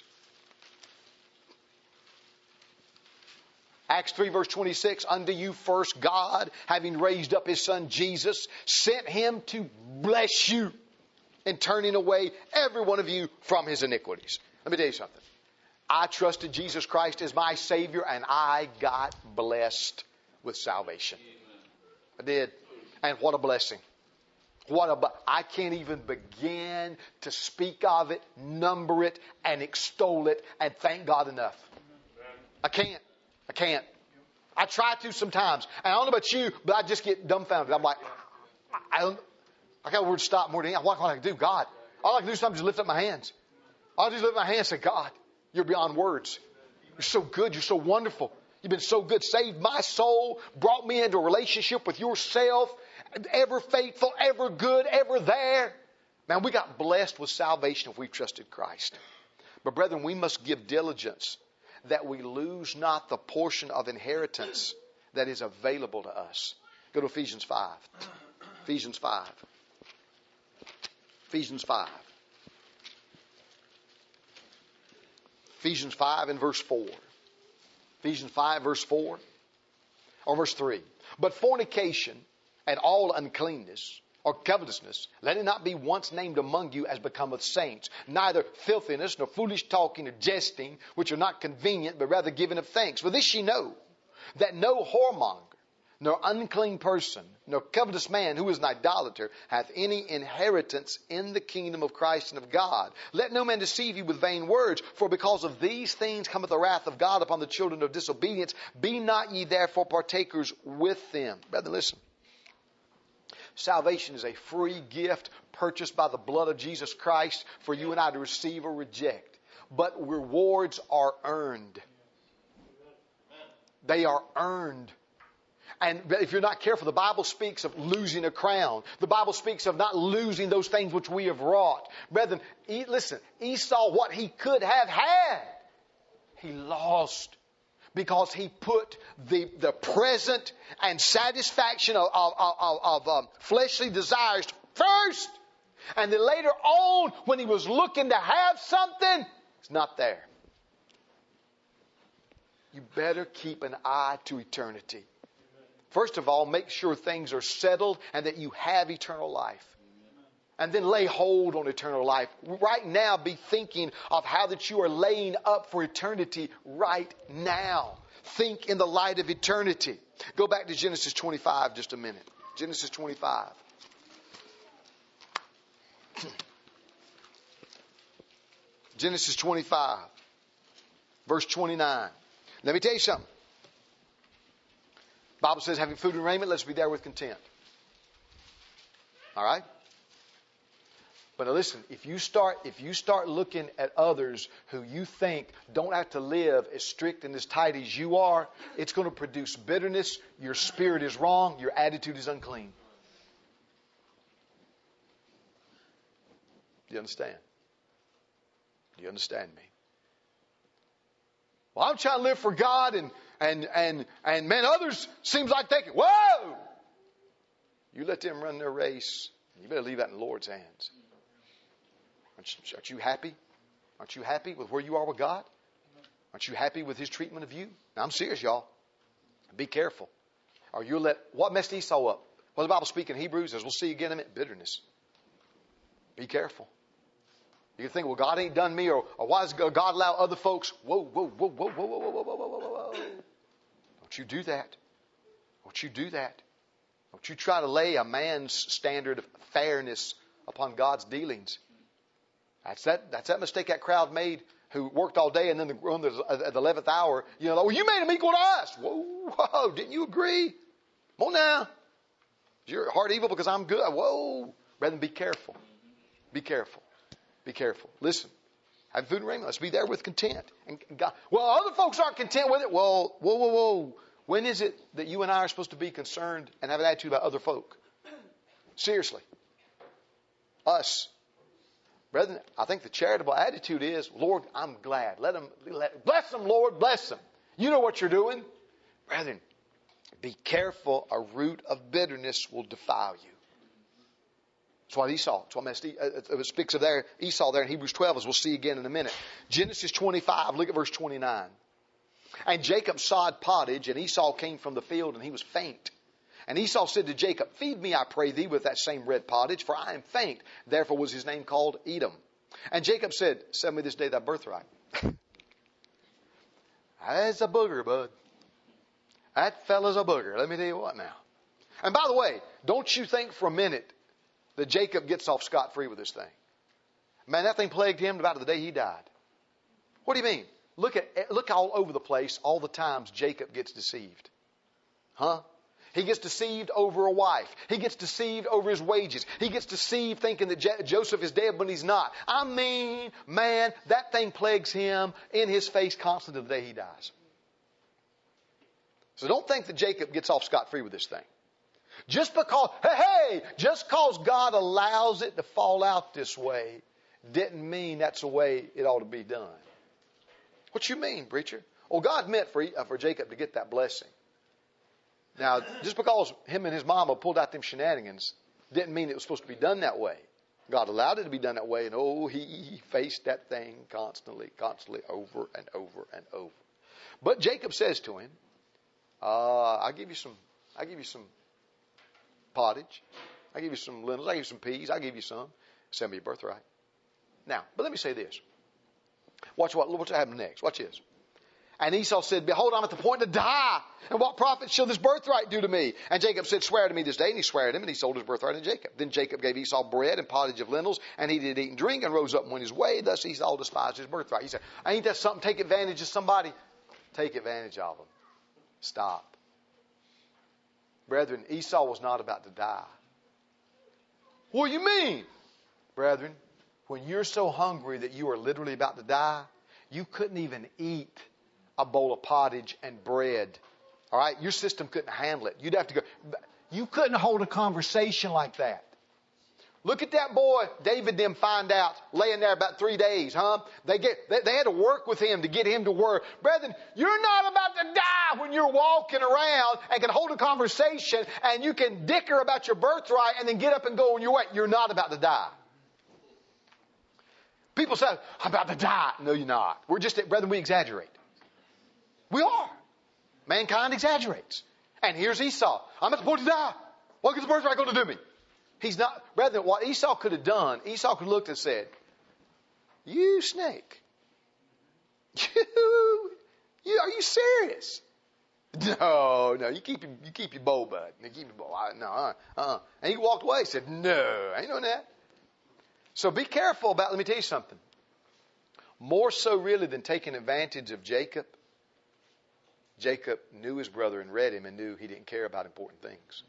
Acts 3 verse 26, unto you first God, having raised up his son Jesus, sent him to bless you in turning away every one of you from his iniquities. Let me tell you something. I trusted Jesus Christ as my Savior and I got blessed with salvation. I did. And what a blessing. I can't even begin to speak of it, number it, and extol it, and thank God enough. I can't. I try to sometimes. And I don't know about you, but I just get dumbfounded. I'm like, I got a word stop more than anything. What can I do? God. All I can do is sometimes just lift up my hands. I'll just lift my hands and say, God, you're beyond words. You're so good. You're so wonderful. You've been so good. Saved my soul. Brought me into a relationship with yourself. Ever faithful, ever good, ever there. Man, we got blessed with salvation if we trusted Christ. But brethren, we must give diligence that we lose not the portion of inheritance that is available to us. Go to Ephesians 5. Ephesians 5. Ephesians 5. Ephesians 5 and verse 4. Ephesians 5 verse 4. Or verse 3. But fornication and all uncleanness or covetousness, let it not be once named among you as becometh saints, neither filthiness, nor foolish talking, or jesting, which are not convenient, but rather giving of thanks. For this ye know, that no whoremonger, nor unclean person, nor covetous man who is an idolater, hath any inheritance in the kingdom of Christ and of God. Let no man deceive you with vain words, for because of these things cometh the wrath of God upon the children of disobedience. Be not ye therefore partakers with them. Brother, listen. Salvation is a free gift purchased by the blood of Jesus Christ for you and I to receive or reject. But rewards are earned. They are earned. And if you're not careful, the Bible speaks of losing a crown. The Bible speaks of not losing those things which we have wrought. Brethren, listen, Esau, what he could have had, he lost. Because he put the present and satisfaction of fleshly desires first. And then later on, when he was looking to have something, it's not there. You better keep an eye to eternity. First of all, make sure things are settled and that you have eternal life. And then lay hold on eternal life. Right now, be thinking of how that you are laying up for eternity right now. Think in the light of eternity. Go back to Genesis 25 just a minute. Genesis 25. Genesis 25, verse 29. Let me tell you something. The Bible says, having food and raiment, let's be there with content. All right? But now listen, if you start looking at others who you think don't have to live as strict and as tight as you are, it's going to produce bitterness. Your spirit is wrong. Your attitude is unclean. Do you understand? Do you understand me? Well, I'm trying to live for God and man, others seems like they can. Whoa! You let them run their race. You better leave that in the Lord's hands. Aren't you happy? Aren't you happy with where you are with God? Aren't you happy with His treatment of you? Now, I'm serious, y'all. Be careful. Or you'll let, what messed Esau up? Well, the Bible speaks in Hebrews, as we'll see again in a minute, bitterness. Be careful. You can think, well, God ain't done me, or why does God allow other folks? Whoa, whoa, whoa, whoa, whoa, whoa, whoa, whoa, whoa, whoa, whoa. Don't you do that. Don't you do that. Don't you try to lay a man's standard of fairness upon God's dealings. That's that mistake that crowd made who worked all day and then at the 11th hour, well, you made him equal to us. Whoa, didn't you agree? Come on now. Is your heart evil because I'm good? Whoa. Brethren, be careful. Be careful. Be careful. Listen. Have food and raiment. Let's be there with content. And God, well, other folks aren't content with it. Well, whoa. When is it that you and I are supposed to be concerned and have an attitude about other folk? Seriously. Us. Brethren, I think the charitable attitude is, Lord, I'm glad. Bless them, Lord, bless them. You know what you're doing. Brethren, be careful. A root of bitterness will defile you. That's what Esau. That's what it speaks of there. Esau there in Hebrews 12, as we'll see again in a minute. Genesis 25, look at verse 29. And Jacob sawed pottage, and Esau came from the field, and he was faint. And Esau said to Jacob, feed me, I pray thee, with that same red pottage, for I am faint. Therefore was his name called Edom. And Jacob said, sell me this day thy birthright. That's a booger, bud. That fella's a booger. Let me tell you what now. And by the way, don't you think for a minute that Jacob gets off scot-free with this thing. Man, that thing plagued him about the day he died. What do you mean? Look all over the place, all the times Jacob gets deceived. Huh? He gets deceived over a wife. He gets deceived over his wages. He gets deceived thinking that Joseph is dead when he's not. I mean, man, that thing plagues him in his face constantly the day he dies. So don't think that Jacob gets off scot-free with this thing. Just because God allows it to fall out this way didn't mean that's the way it ought to be done. What you mean, preacher? Well, God meant for Jacob to get that blessing. Now, just because him and his mama pulled out them shenanigans didn't mean it was supposed to be done that way. God allowed it to be done that way, and he faced that thing constantly, over and over and over. But Jacob says to him, I'll give you some pottage. I'll give you some lentils. I'll give you some peas. I'll give you some. Send me your birthright. Now, but let me say this. Watch what happens next. Watch this. And Esau said, behold, I'm at the point to die. And what profit shall this birthright do to me? And Jacob said, swear to me this day. And he sware to him, and he sold his birthright to Jacob. Then Jacob gave Esau bread and pottage of lentils, and he did eat and drink, and rose up and went his way. Thus Esau despised his birthright. He said, ain't that something? Take advantage of somebody. Take advantage of them. Stop. Brethren, Esau was not about to die. What do you mean? Brethren, when you're so hungry that you are literally about to die, you couldn't even eat a bowl of pottage and bread All right? Your system couldn't handle it. You'd have to go. You couldn't hold a conversation like that. Look at that boy, David, them find out, laying there about 3 days, huh? They had to work with him to get him to work. Brethren, you're not about to die when you're walking around and can hold a conversation and you can dicker about your birthright and then get up and go on your way. You're not about to die. People say, I'm about to die. No, you're not. Brethren, we exaggerate. We are. Mankind exaggerates. And here's Esau. I'm at the point to die. What is the birthright going to do me? He's not, brethren, what Esau could have done, Esau could have looked and said, you snake. Are you serious? No, you keep your bow, bud. You keep your bow. And he walked away. He said, no, I ain't doing that. So be careful about, let me tell you something. More so really than taking advantage of Jacob, Jacob knew his brother and read him and knew he didn't care about important things.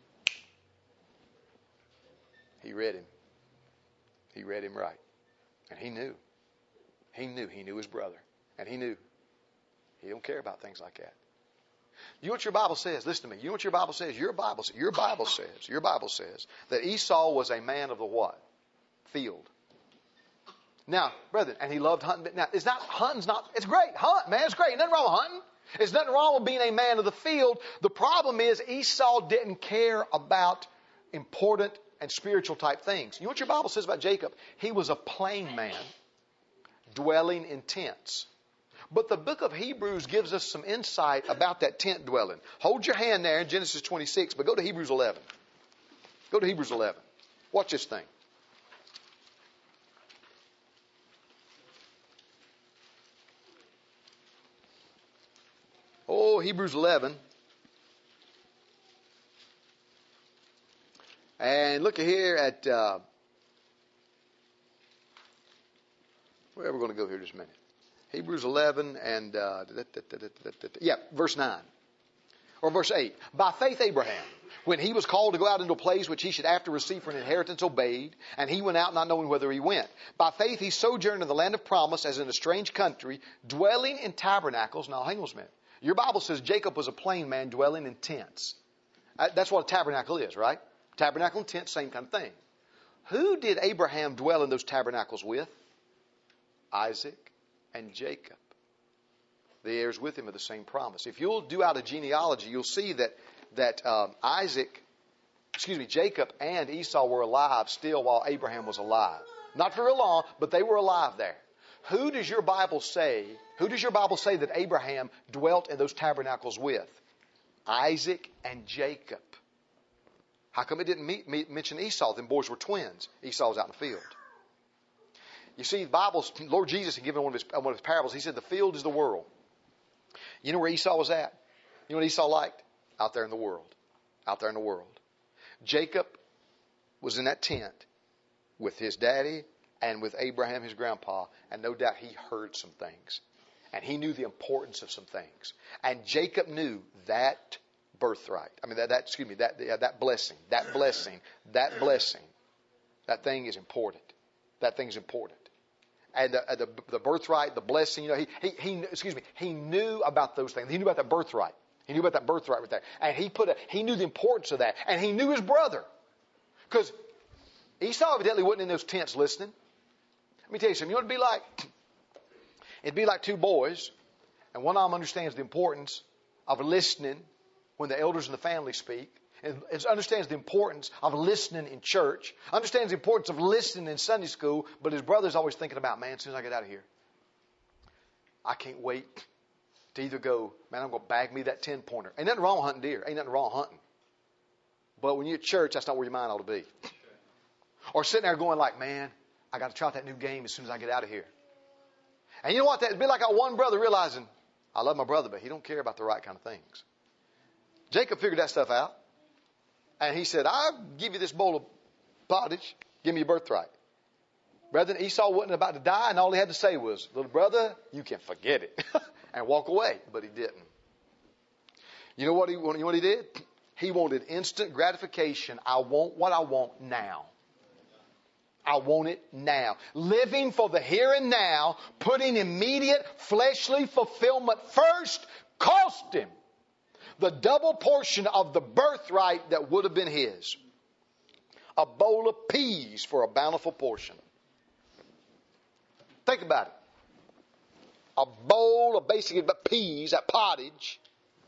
He read him. He read him right. And he knew. He knew his brother. And he knew. He don't care about things like that. You know what your Bible says? Listen to me. You know what your Bible says? Your Bible says that Esau was a man of the what? Field. Now, brethren, and he loved hunting. Now, it's great. Hunt, man, it's great. Nothing wrong with hunting. There's nothing wrong with being a man of the field. The problem is Esau didn't care about important and spiritual type things. You know what your Bible says about Jacob? He was a plain man dwelling in tents. But the book of Hebrews gives us some insight about that tent dwelling. Hold your hand there in Genesis 26, but go to Hebrews 11. Go to Hebrews 11. Watch this thing. Oh, Hebrews 11. And look here at, where are we going to go here just a minute? Hebrews 11 and, verse 9. Or verse 8. By faith Abraham, when he was called to go out into a place which he should after receive for an inheritance, obeyed, and he went out not knowing whither he went. By faith he sojourned in the land of promise as in a strange country, dwelling in tabernacles. Now hang on a minute. Your Bible says Jacob was a plain man dwelling in tents. That's what a tabernacle is, right? Tabernacle and tent, same kind of thing. Who did Abraham dwell in those tabernacles with? Isaac and Jacob. The heirs with him of the same promise. If you'll do out a genealogy, you'll see that Jacob and Esau were alive still while Abraham was alive. Not for real long, but they were alive there. Who does your Bible say that Abraham dwelt in those tabernacles with? Isaac and Jacob. How come it didn't mention Esau? Them boys were twins. Esau was out in the field. You see, the Bible, Lord Jesus had given one of his parables. He said the field is the world. You know where Esau was at? You know what Esau liked? Out there in the world. Out there in the world. Jacob was in that tent with his daddy and with Abraham, his grandpa, and no doubt he heard some things. And he knew the importance of some things. And Jacob knew that birthright. I mean, that blessing. That thing is important. That thing's important. And the birthright, the blessing, you know, he knew about those things. He knew about that birthright. He knew about that birthright right there. And he knew the importance of that. And he knew his brother. Because Esau evidently wasn't in those tents listening. Let me tell you something. You know what it'd be like? It'd be like two boys, and one of them understands the importance of listening when the elders in the family speak, and understands the importance of listening in church, understands the importance of listening in Sunday school, but his brother's always thinking about, man, as soon as I get out of here, I can't wait to either go, man, I'm going to bag me that 10-pointer. Ain't nothing wrong with hunting deer. Ain't nothing wrong with hunting. But when you're at church, that's not where your mind ought to be. Or sitting there going like, man, I got to try out that new game as soon as I get out of here. And you know what? That'd be like that one brother realizing, I love my brother, but he don't care about the right kind of things. Jacob figured that stuff out. And he said, I'll give you this bowl of pottage. Give me your birthright. Brethren, Esau wasn't about to die, and all he had to say was, little brother, you can forget it. And walk away. But he didn't. You know what he did? He wanted instant gratification. I want what I want now. I want it now. Living for the here and now, putting immediate fleshly fulfillment first, cost him the double portion of the birthright that would have been his. A bowl of peas for a bountiful portion. Think about it. A bowl of basically peas, that pottage.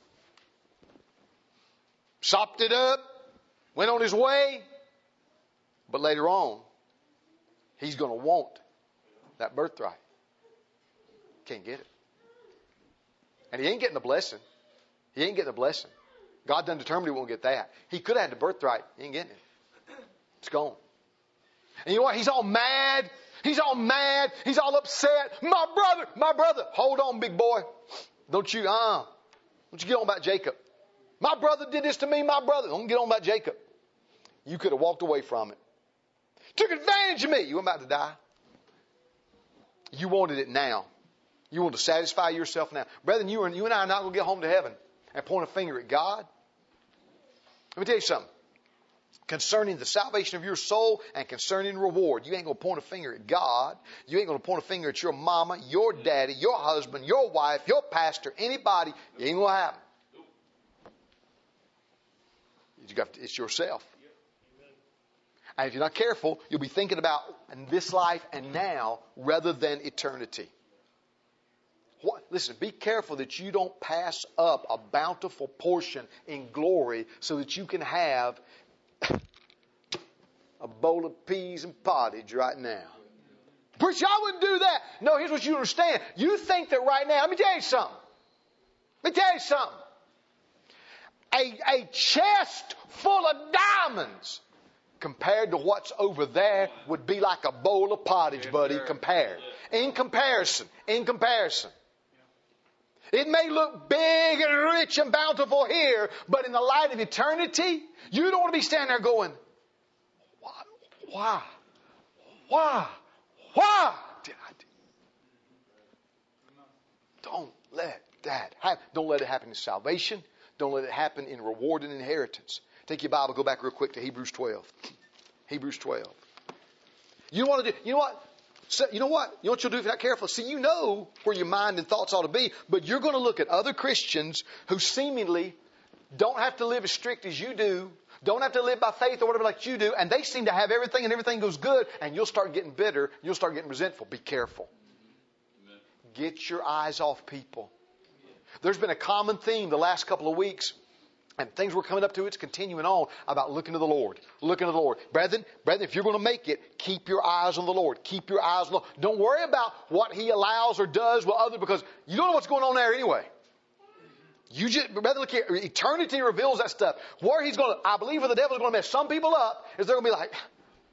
Sopped it up, went on his way. But later on, he's going to want that birthright. Can't get it. And he ain't getting the blessing. He ain't getting the blessing. God done determined he won't get that. He could have had the birthright. He ain't getting it. It's gone. And you know what? He's all mad. He's all mad. He's all upset. My brother. Hold on, big boy. Don't you get on about Jacob. My brother did this to me, my brother. Don't get on about Jacob. You could have walked away from it. Took advantage of me. You were about to die. You wanted it now. You want to satisfy yourself now. Brethren, you and I are not going to get home to heaven and point a finger at God. Let me tell you something. Concerning the salvation of your soul and concerning reward, you ain't going to point a finger at God. You ain't going to point a finger at your mama, your daddy, your husband, your wife, your pastor, anybody. It ain't going to happen. It's yourself. And if you're not careful, you'll be thinking about in this life and now rather than eternity. Listen, be careful that you don't pass up a bountiful portion in glory so that you can have a bowl of peas and pottage right now. Preacher, I wouldn't do that. No, here's what you understand. You think that right now, let me tell you something. A chest full of diamonds compared to what's over there would be like a bowl of pottage, buddy, In comparison. It may look big and rich and bountiful here, but in the light of eternity, you don't want to be standing there going, why did I do? Don't let that happen. Don't let it happen in salvation. Don't let it happen in reward and inheritance. Take your Bible, go back real quick to Hebrews 12. Hebrews 12. You know what? You know what you'll do if you're not careful? See, you know where your mind and thoughts ought to be, but you're going to look at other Christians who seemingly don't have to live as strict as you do, don't have to live by faith or whatever like you do, and they seem to have everything and everything goes good, and you'll start getting bitter, you'll start getting resentful. Be careful. Amen. Get your eyes off people. There's been a common theme the last couple of weeks, and things we're coming up to, it's continuing on, about looking to the Lord. Looking to the Lord. Brethren, if you're going to make it, keep your eyes on the Lord. Keep your eyes on the Lord. Don't worry about what He allows or does with others, because you don't know what's going on there anyway. Look here, eternity reveals that stuff. Where He's going to, I believe where the devil's going to mess some people up, is they're going to be like,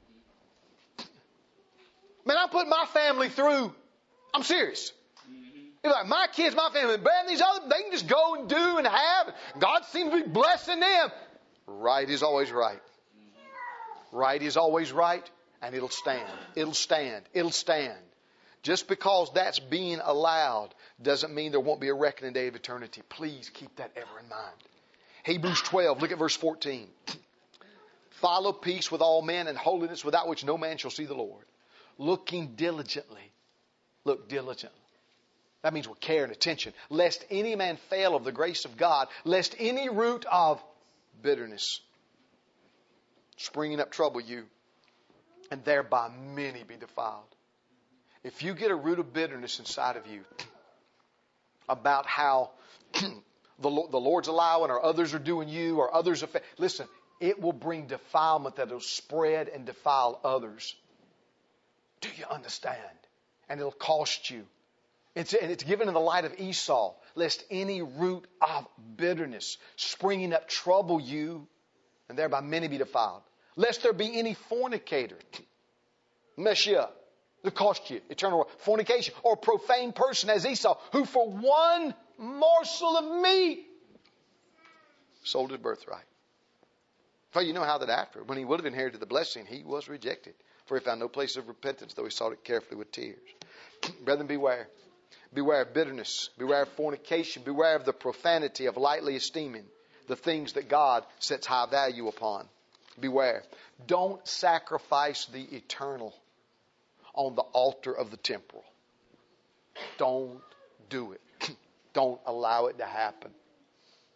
man, I'm putting my family through. I'm serious. It's like my kids, my family, and these other, they can just go and do and have. God seems to be blessing them. Right is always right. Right is always right, and it'll stand. It'll stand. It'll stand. Just because that's being allowed doesn't mean there won't be a reckoning day of eternity. Please keep that ever in mind. Hebrews 12, look at verse 14. Follow peace with all men and holiness, without which no man shall see the Lord. Looking diligently. Look diligently. That means with care and attention. Lest any man fail of the grace of God, lest any root of bitterness springing up trouble you, and thereby many be defiled. If you get a root of bitterness inside of you about how the Lord's allowing or others are doing you or others affect, listen, it will bring defilement that will spread and defile others. Do you understand? And it'll cost you. It's given in the light of Esau, lest any root of bitterness springing up trouble you, and thereby many be defiled. Lest there be any fornicator, mess you up, it'll cost you eternal fornication, or profane person as Esau, who for one morsel of meat sold his birthright. For you know how that after, when he would have inherited the blessing, he was rejected. For he found no place of repentance, though he sought it carefully with tears. Brethren, beware. Beware of bitterness. Beware of fornication. Beware of the profanity of lightly esteeming the things that God sets high value upon. Beware. Don't sacrifice the eternal on the altar of the temporal. Don't do it. Don't allow it to happen.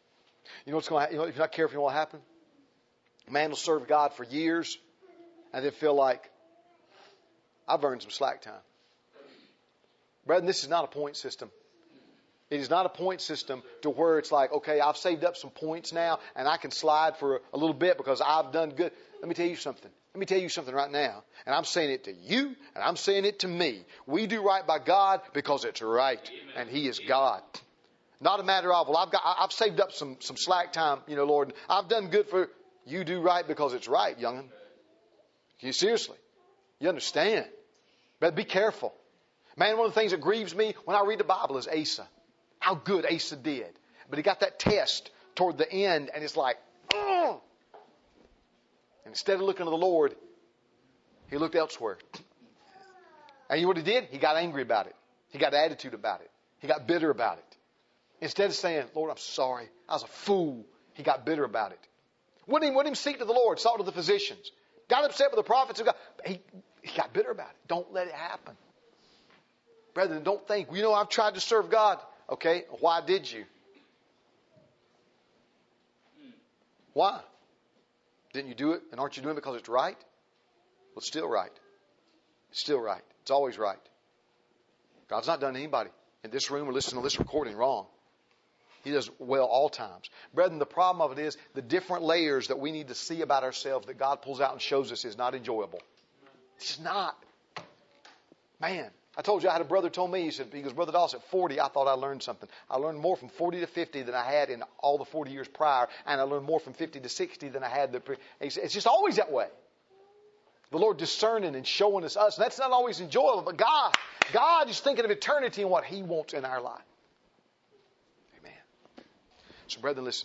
You know what's going to happen? If you're not careful, you know what will happen? A man will serve God for years and then feel like, I've earned some slack time. Brethren, this is not a point system. It is not a point system to where it's like, okay, I've saved up some points now and I can slide for a little bit because I've done good. Let me tell you something. Let me tell you something right now. And I'm saying it to you and I'm saying it to me. We do right by God because it's right. And He is God. Not a matter of, well, I've saved up some slack time, Lord. I've done good for you. Do right because it's right, young'un. You seriously. You understand. But be careful. Man, one of the things that grieves me when I read the Bible is Asa. How good Asa did. But he got that test toward the end and it's like, and instead of looking to the Lord, he looked elsewhere. And you know what he did? He got angry about it. He got attitude about it. He got bitter about it. Instead of saying, Lord, I'm sorry, I was a fool, he got bitter about it. Wouldn't even seek to the Lord, sought to the physicians. Got upset with the prophets of God. He got bitter about it. Don't let it happen. Brethren, don't think, I've tried to serve God. Okay, why did you? Why? Didn't you do it? And aren't you doing it because it's right? Well, it's still right. It's still right. It's always right. God's not done anybody in this room or listening to this recording wrong. He does well all times. Brethren, the problem of it is the different layers that we need to see about ourselves that God pulls out and shows us is not enjoyable. It's not. Man, I told you I had a brother told me, he goes, Brother Dawes, at 40, I thought I learned something. I learned more from 40 to 50 than I had in all the 40 years prior, and I learned more from 50 to 60 than I had. It's just always that way. The Lord discerning and showing us. And that's not always enjoyable, but God is thinking of eternity and what He wants in our life. Amen. So, brethren, listen.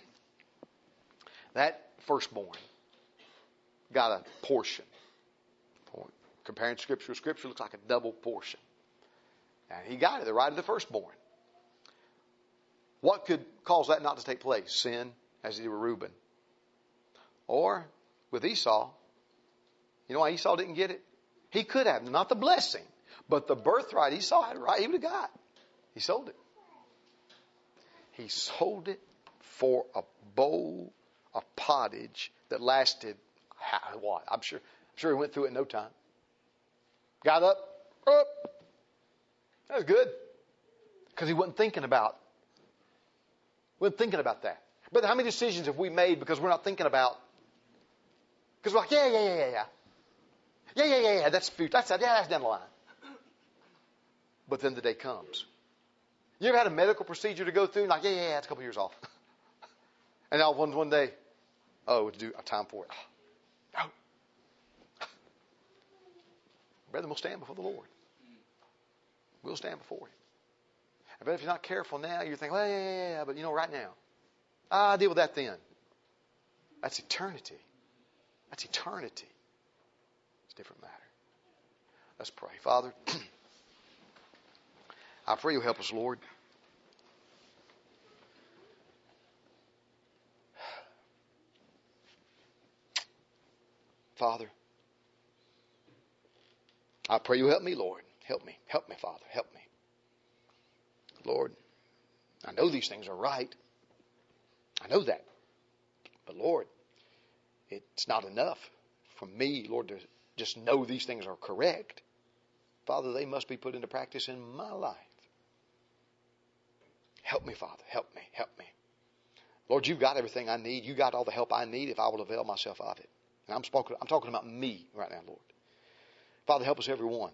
That firstborn got a portion. Comparing Scripture with Scripture looks like a double portion. And he got it, the right of the firstborn. What could cause that not to take place? Sin, as he did with Reuben. Or with Esau. You know why Esau didn't get it? He could have, not the blessing, but the birthright Esau had right, he would have got. He sold it. He sold it for a bowl of pottage that lasted, what? I'm sure he went through it in no time. Got up. That was good. Because he wasn't thinking about that. But how many decisions have we made because we're not thinking about? Because we're like, yeah. That's future. That's down the line. But then the day comes. You ever had a medical procedure to go through? And like, yeah, it's a couple years off. And now one day, it's due time for it. No. Brethren, we'll stand before the Lord. We'll stand before Him. But if you're not careful now, you're thinking, well, yeah, but right now. I'll deal with that then. That's eternity. That's eternity. It's a different matter. Let's pray. Father, I pray You'll help us, Lord. Father, I pray You'll help me, Lord. Help me. Help me, Father. Help me. Lord, I know these things are right. I know that. But Lord, it's not enough for me, Lord, to just know these things are correct. Father, they must be put into practice in my life. Help me, Father. Help me. Help me. Lord, You've got everything I need. You got all the help I need if I will avail myself of it. And I'm talking about me right now, Lord. Father, help us everyone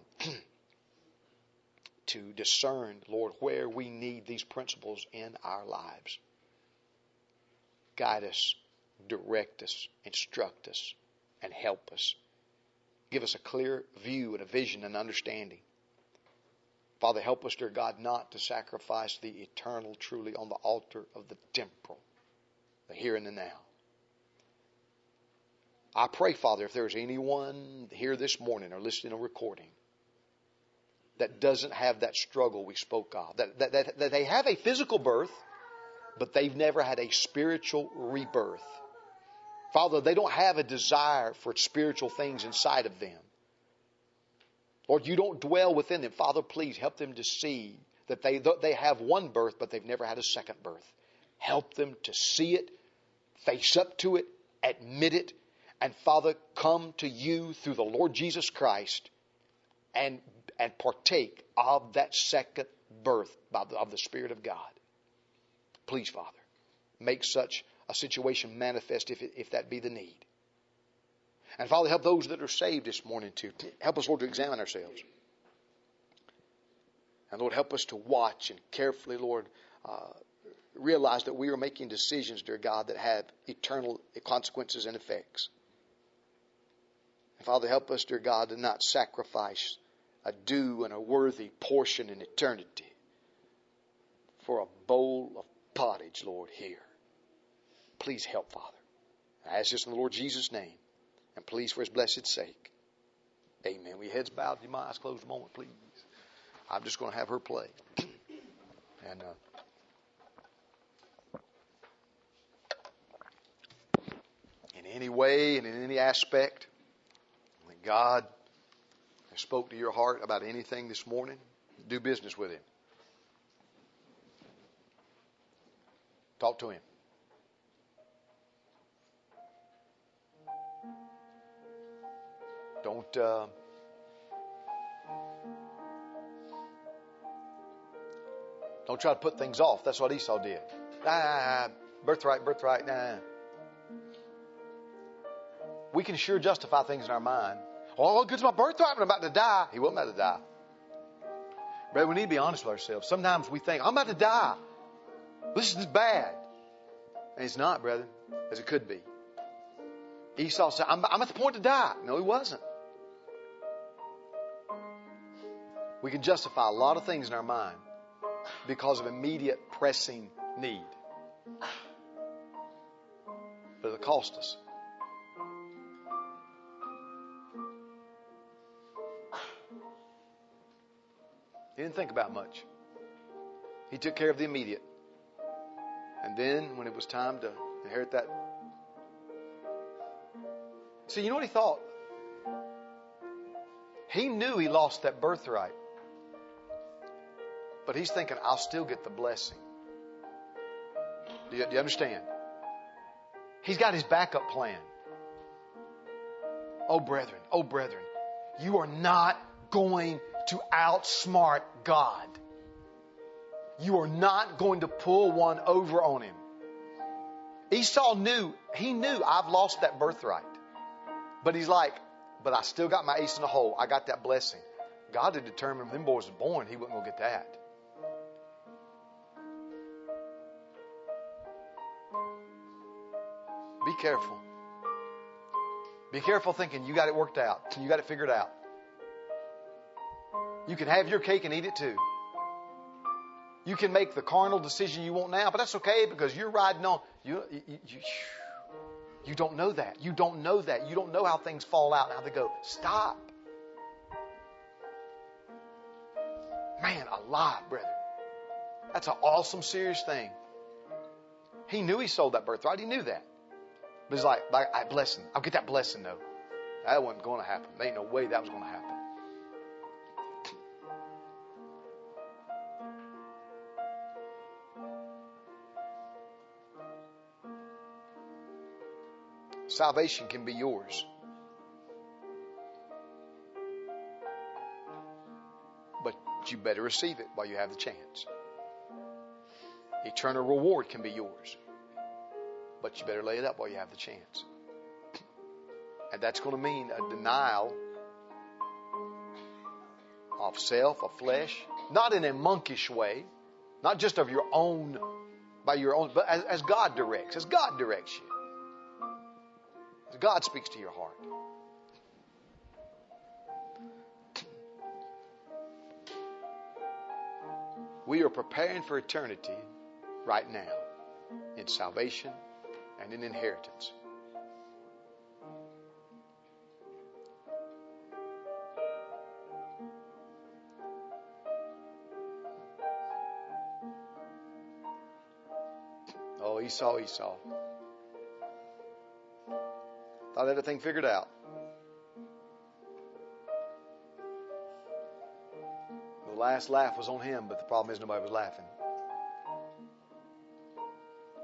to discern, Lord, where we need these principles in our lives. Guide us, direct us, instruct us, and help us. Give us a clear view and a vision and understanding. Father, help us, dear God, not to sacrifice the eternal truly on the altar of the temporal, the here and the now. I pray, Father, if there's anyone here this morning or listening or recording that doesn't have that struggle we spoke of, that they have a physical birth, but they've never had a spiritual rebirth. Father, they don't have a desire for spiritual things inside of them. Lord, You don't dwell within them. Father, please help them to see that they have one birth, but they've never had a second birth. Help them to see it, face up to it, admit it, and Father, come to you through the Lord Jesus Christ and partake of that second birth of the Spirit of God. Please, Father, make such a situation manifest if that be the need. And Father, help those that are saved this morning to help us, Lord, to examine ourselves. And Lord, help us to watch and carefully, Lord, realize that we are making decisions, dear God, that have eternal consequences and effects. And Father, help us, dear God, to not sacrifice a due and a worthy portion in eternity for a bowl of pottage, Lord, here. Please help, Father. I ask this in the Lord Jesus' name, and please for His blessed sake. Amen. With your heads bowed, your eyes closed a moment, please. I'm just going to have her play. And in any way and in any aspect, when God has spoke to your heart about anything this morning, do business with Him. Talk to Him. Don't try to put things off. That's what Esau did. Birthright. Nah. We can sure justify things in our mind. Oh, it's my birthright, but I'm about to die. He wasn't about to die. Brother, we need to be honest with ourselves. Sometimes we think, I'm about to die. This is bad. And it's not, brother, as it could be. Esau said, I'm at the point to die. No, he wasn't. We can justify a lot of things in our mind because of immediate pressing need. But it'll cost us. He didn't think about much. He took care of the immediate. And then when it was time to inherit that. See, you know what he thought? He knew he lost that birthright. But he's thinking, I'll still get the blessing. Do you understand? He's got his backup plan. Oh, brethren, you are not going to outsmart God. You are not going to pull one over on Him. Esau knew I've lost that birthright. But he's like, but I still got my ace in the hole. I got that blessing. God had determined when them boys were born, he wasn't going to get that. Be careful. Be careful thinking you got it worked out. You got it figured out. You can have your cake and eat it too. You can make the carnal decision you want now, but that's okay because you're riding on. You don't know that. You don't know that. You don't know how things fall out and how they go. Stop. Man, alive, brother. That's an awesome, serious thing. He knew he sold that birthright. He knew that. But he's like, I bless him. I'll get that blessing though. That wasn't going to happen. There ain't no way that was going to happen. Salvation can be yours. But you better receive it while you have the chance. Eternal reward can be yours. But you better lay it up while you have the chance. And that's going to mean a denial of self, of flesh. Not in a monkish way. Not just of your own, by your own, but as God directs. As God directs you. As God speaks to your heart. We are preparing for eternity right now in salvation and in inheritance. Oh, Esau. Thought everything figured out. The last laugh was on him, but the problem is nobody was laughing.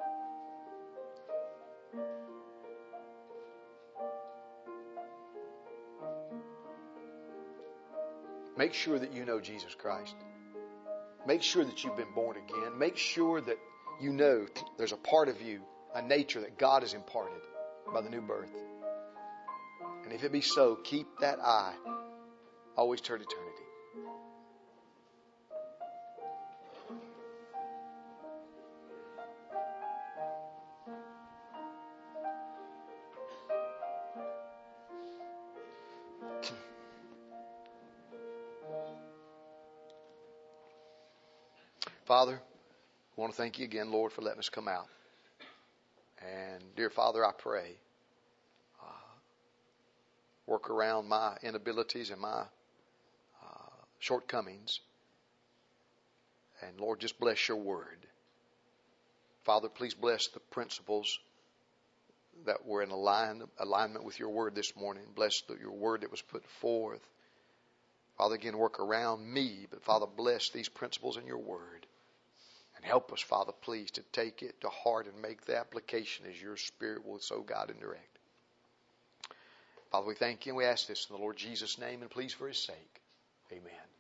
make sure that you know Jesus Christ. Make sure that you've been born again. Make sure that you know there's a part of you, a nature that God has imparted by the new birth. And if it be so, keep that eye always toward eternity. Father, I want to thank you again, Lord, for letting us come out. And dear Father, I pray, work around my inabilities and my shortcomings. And Lord, just bless your word. Father, please bless the principles that were in alignment with your word this morning. Bless your word that was put forth. Father, again, work around me. But Father, bless these principles in your word. And help us, Father, please, to take it to heart and make the application as your Spirit will so guide and direct. Father, we thank you and we ask this in the Lord Jesus' name and please for his sake. Amen.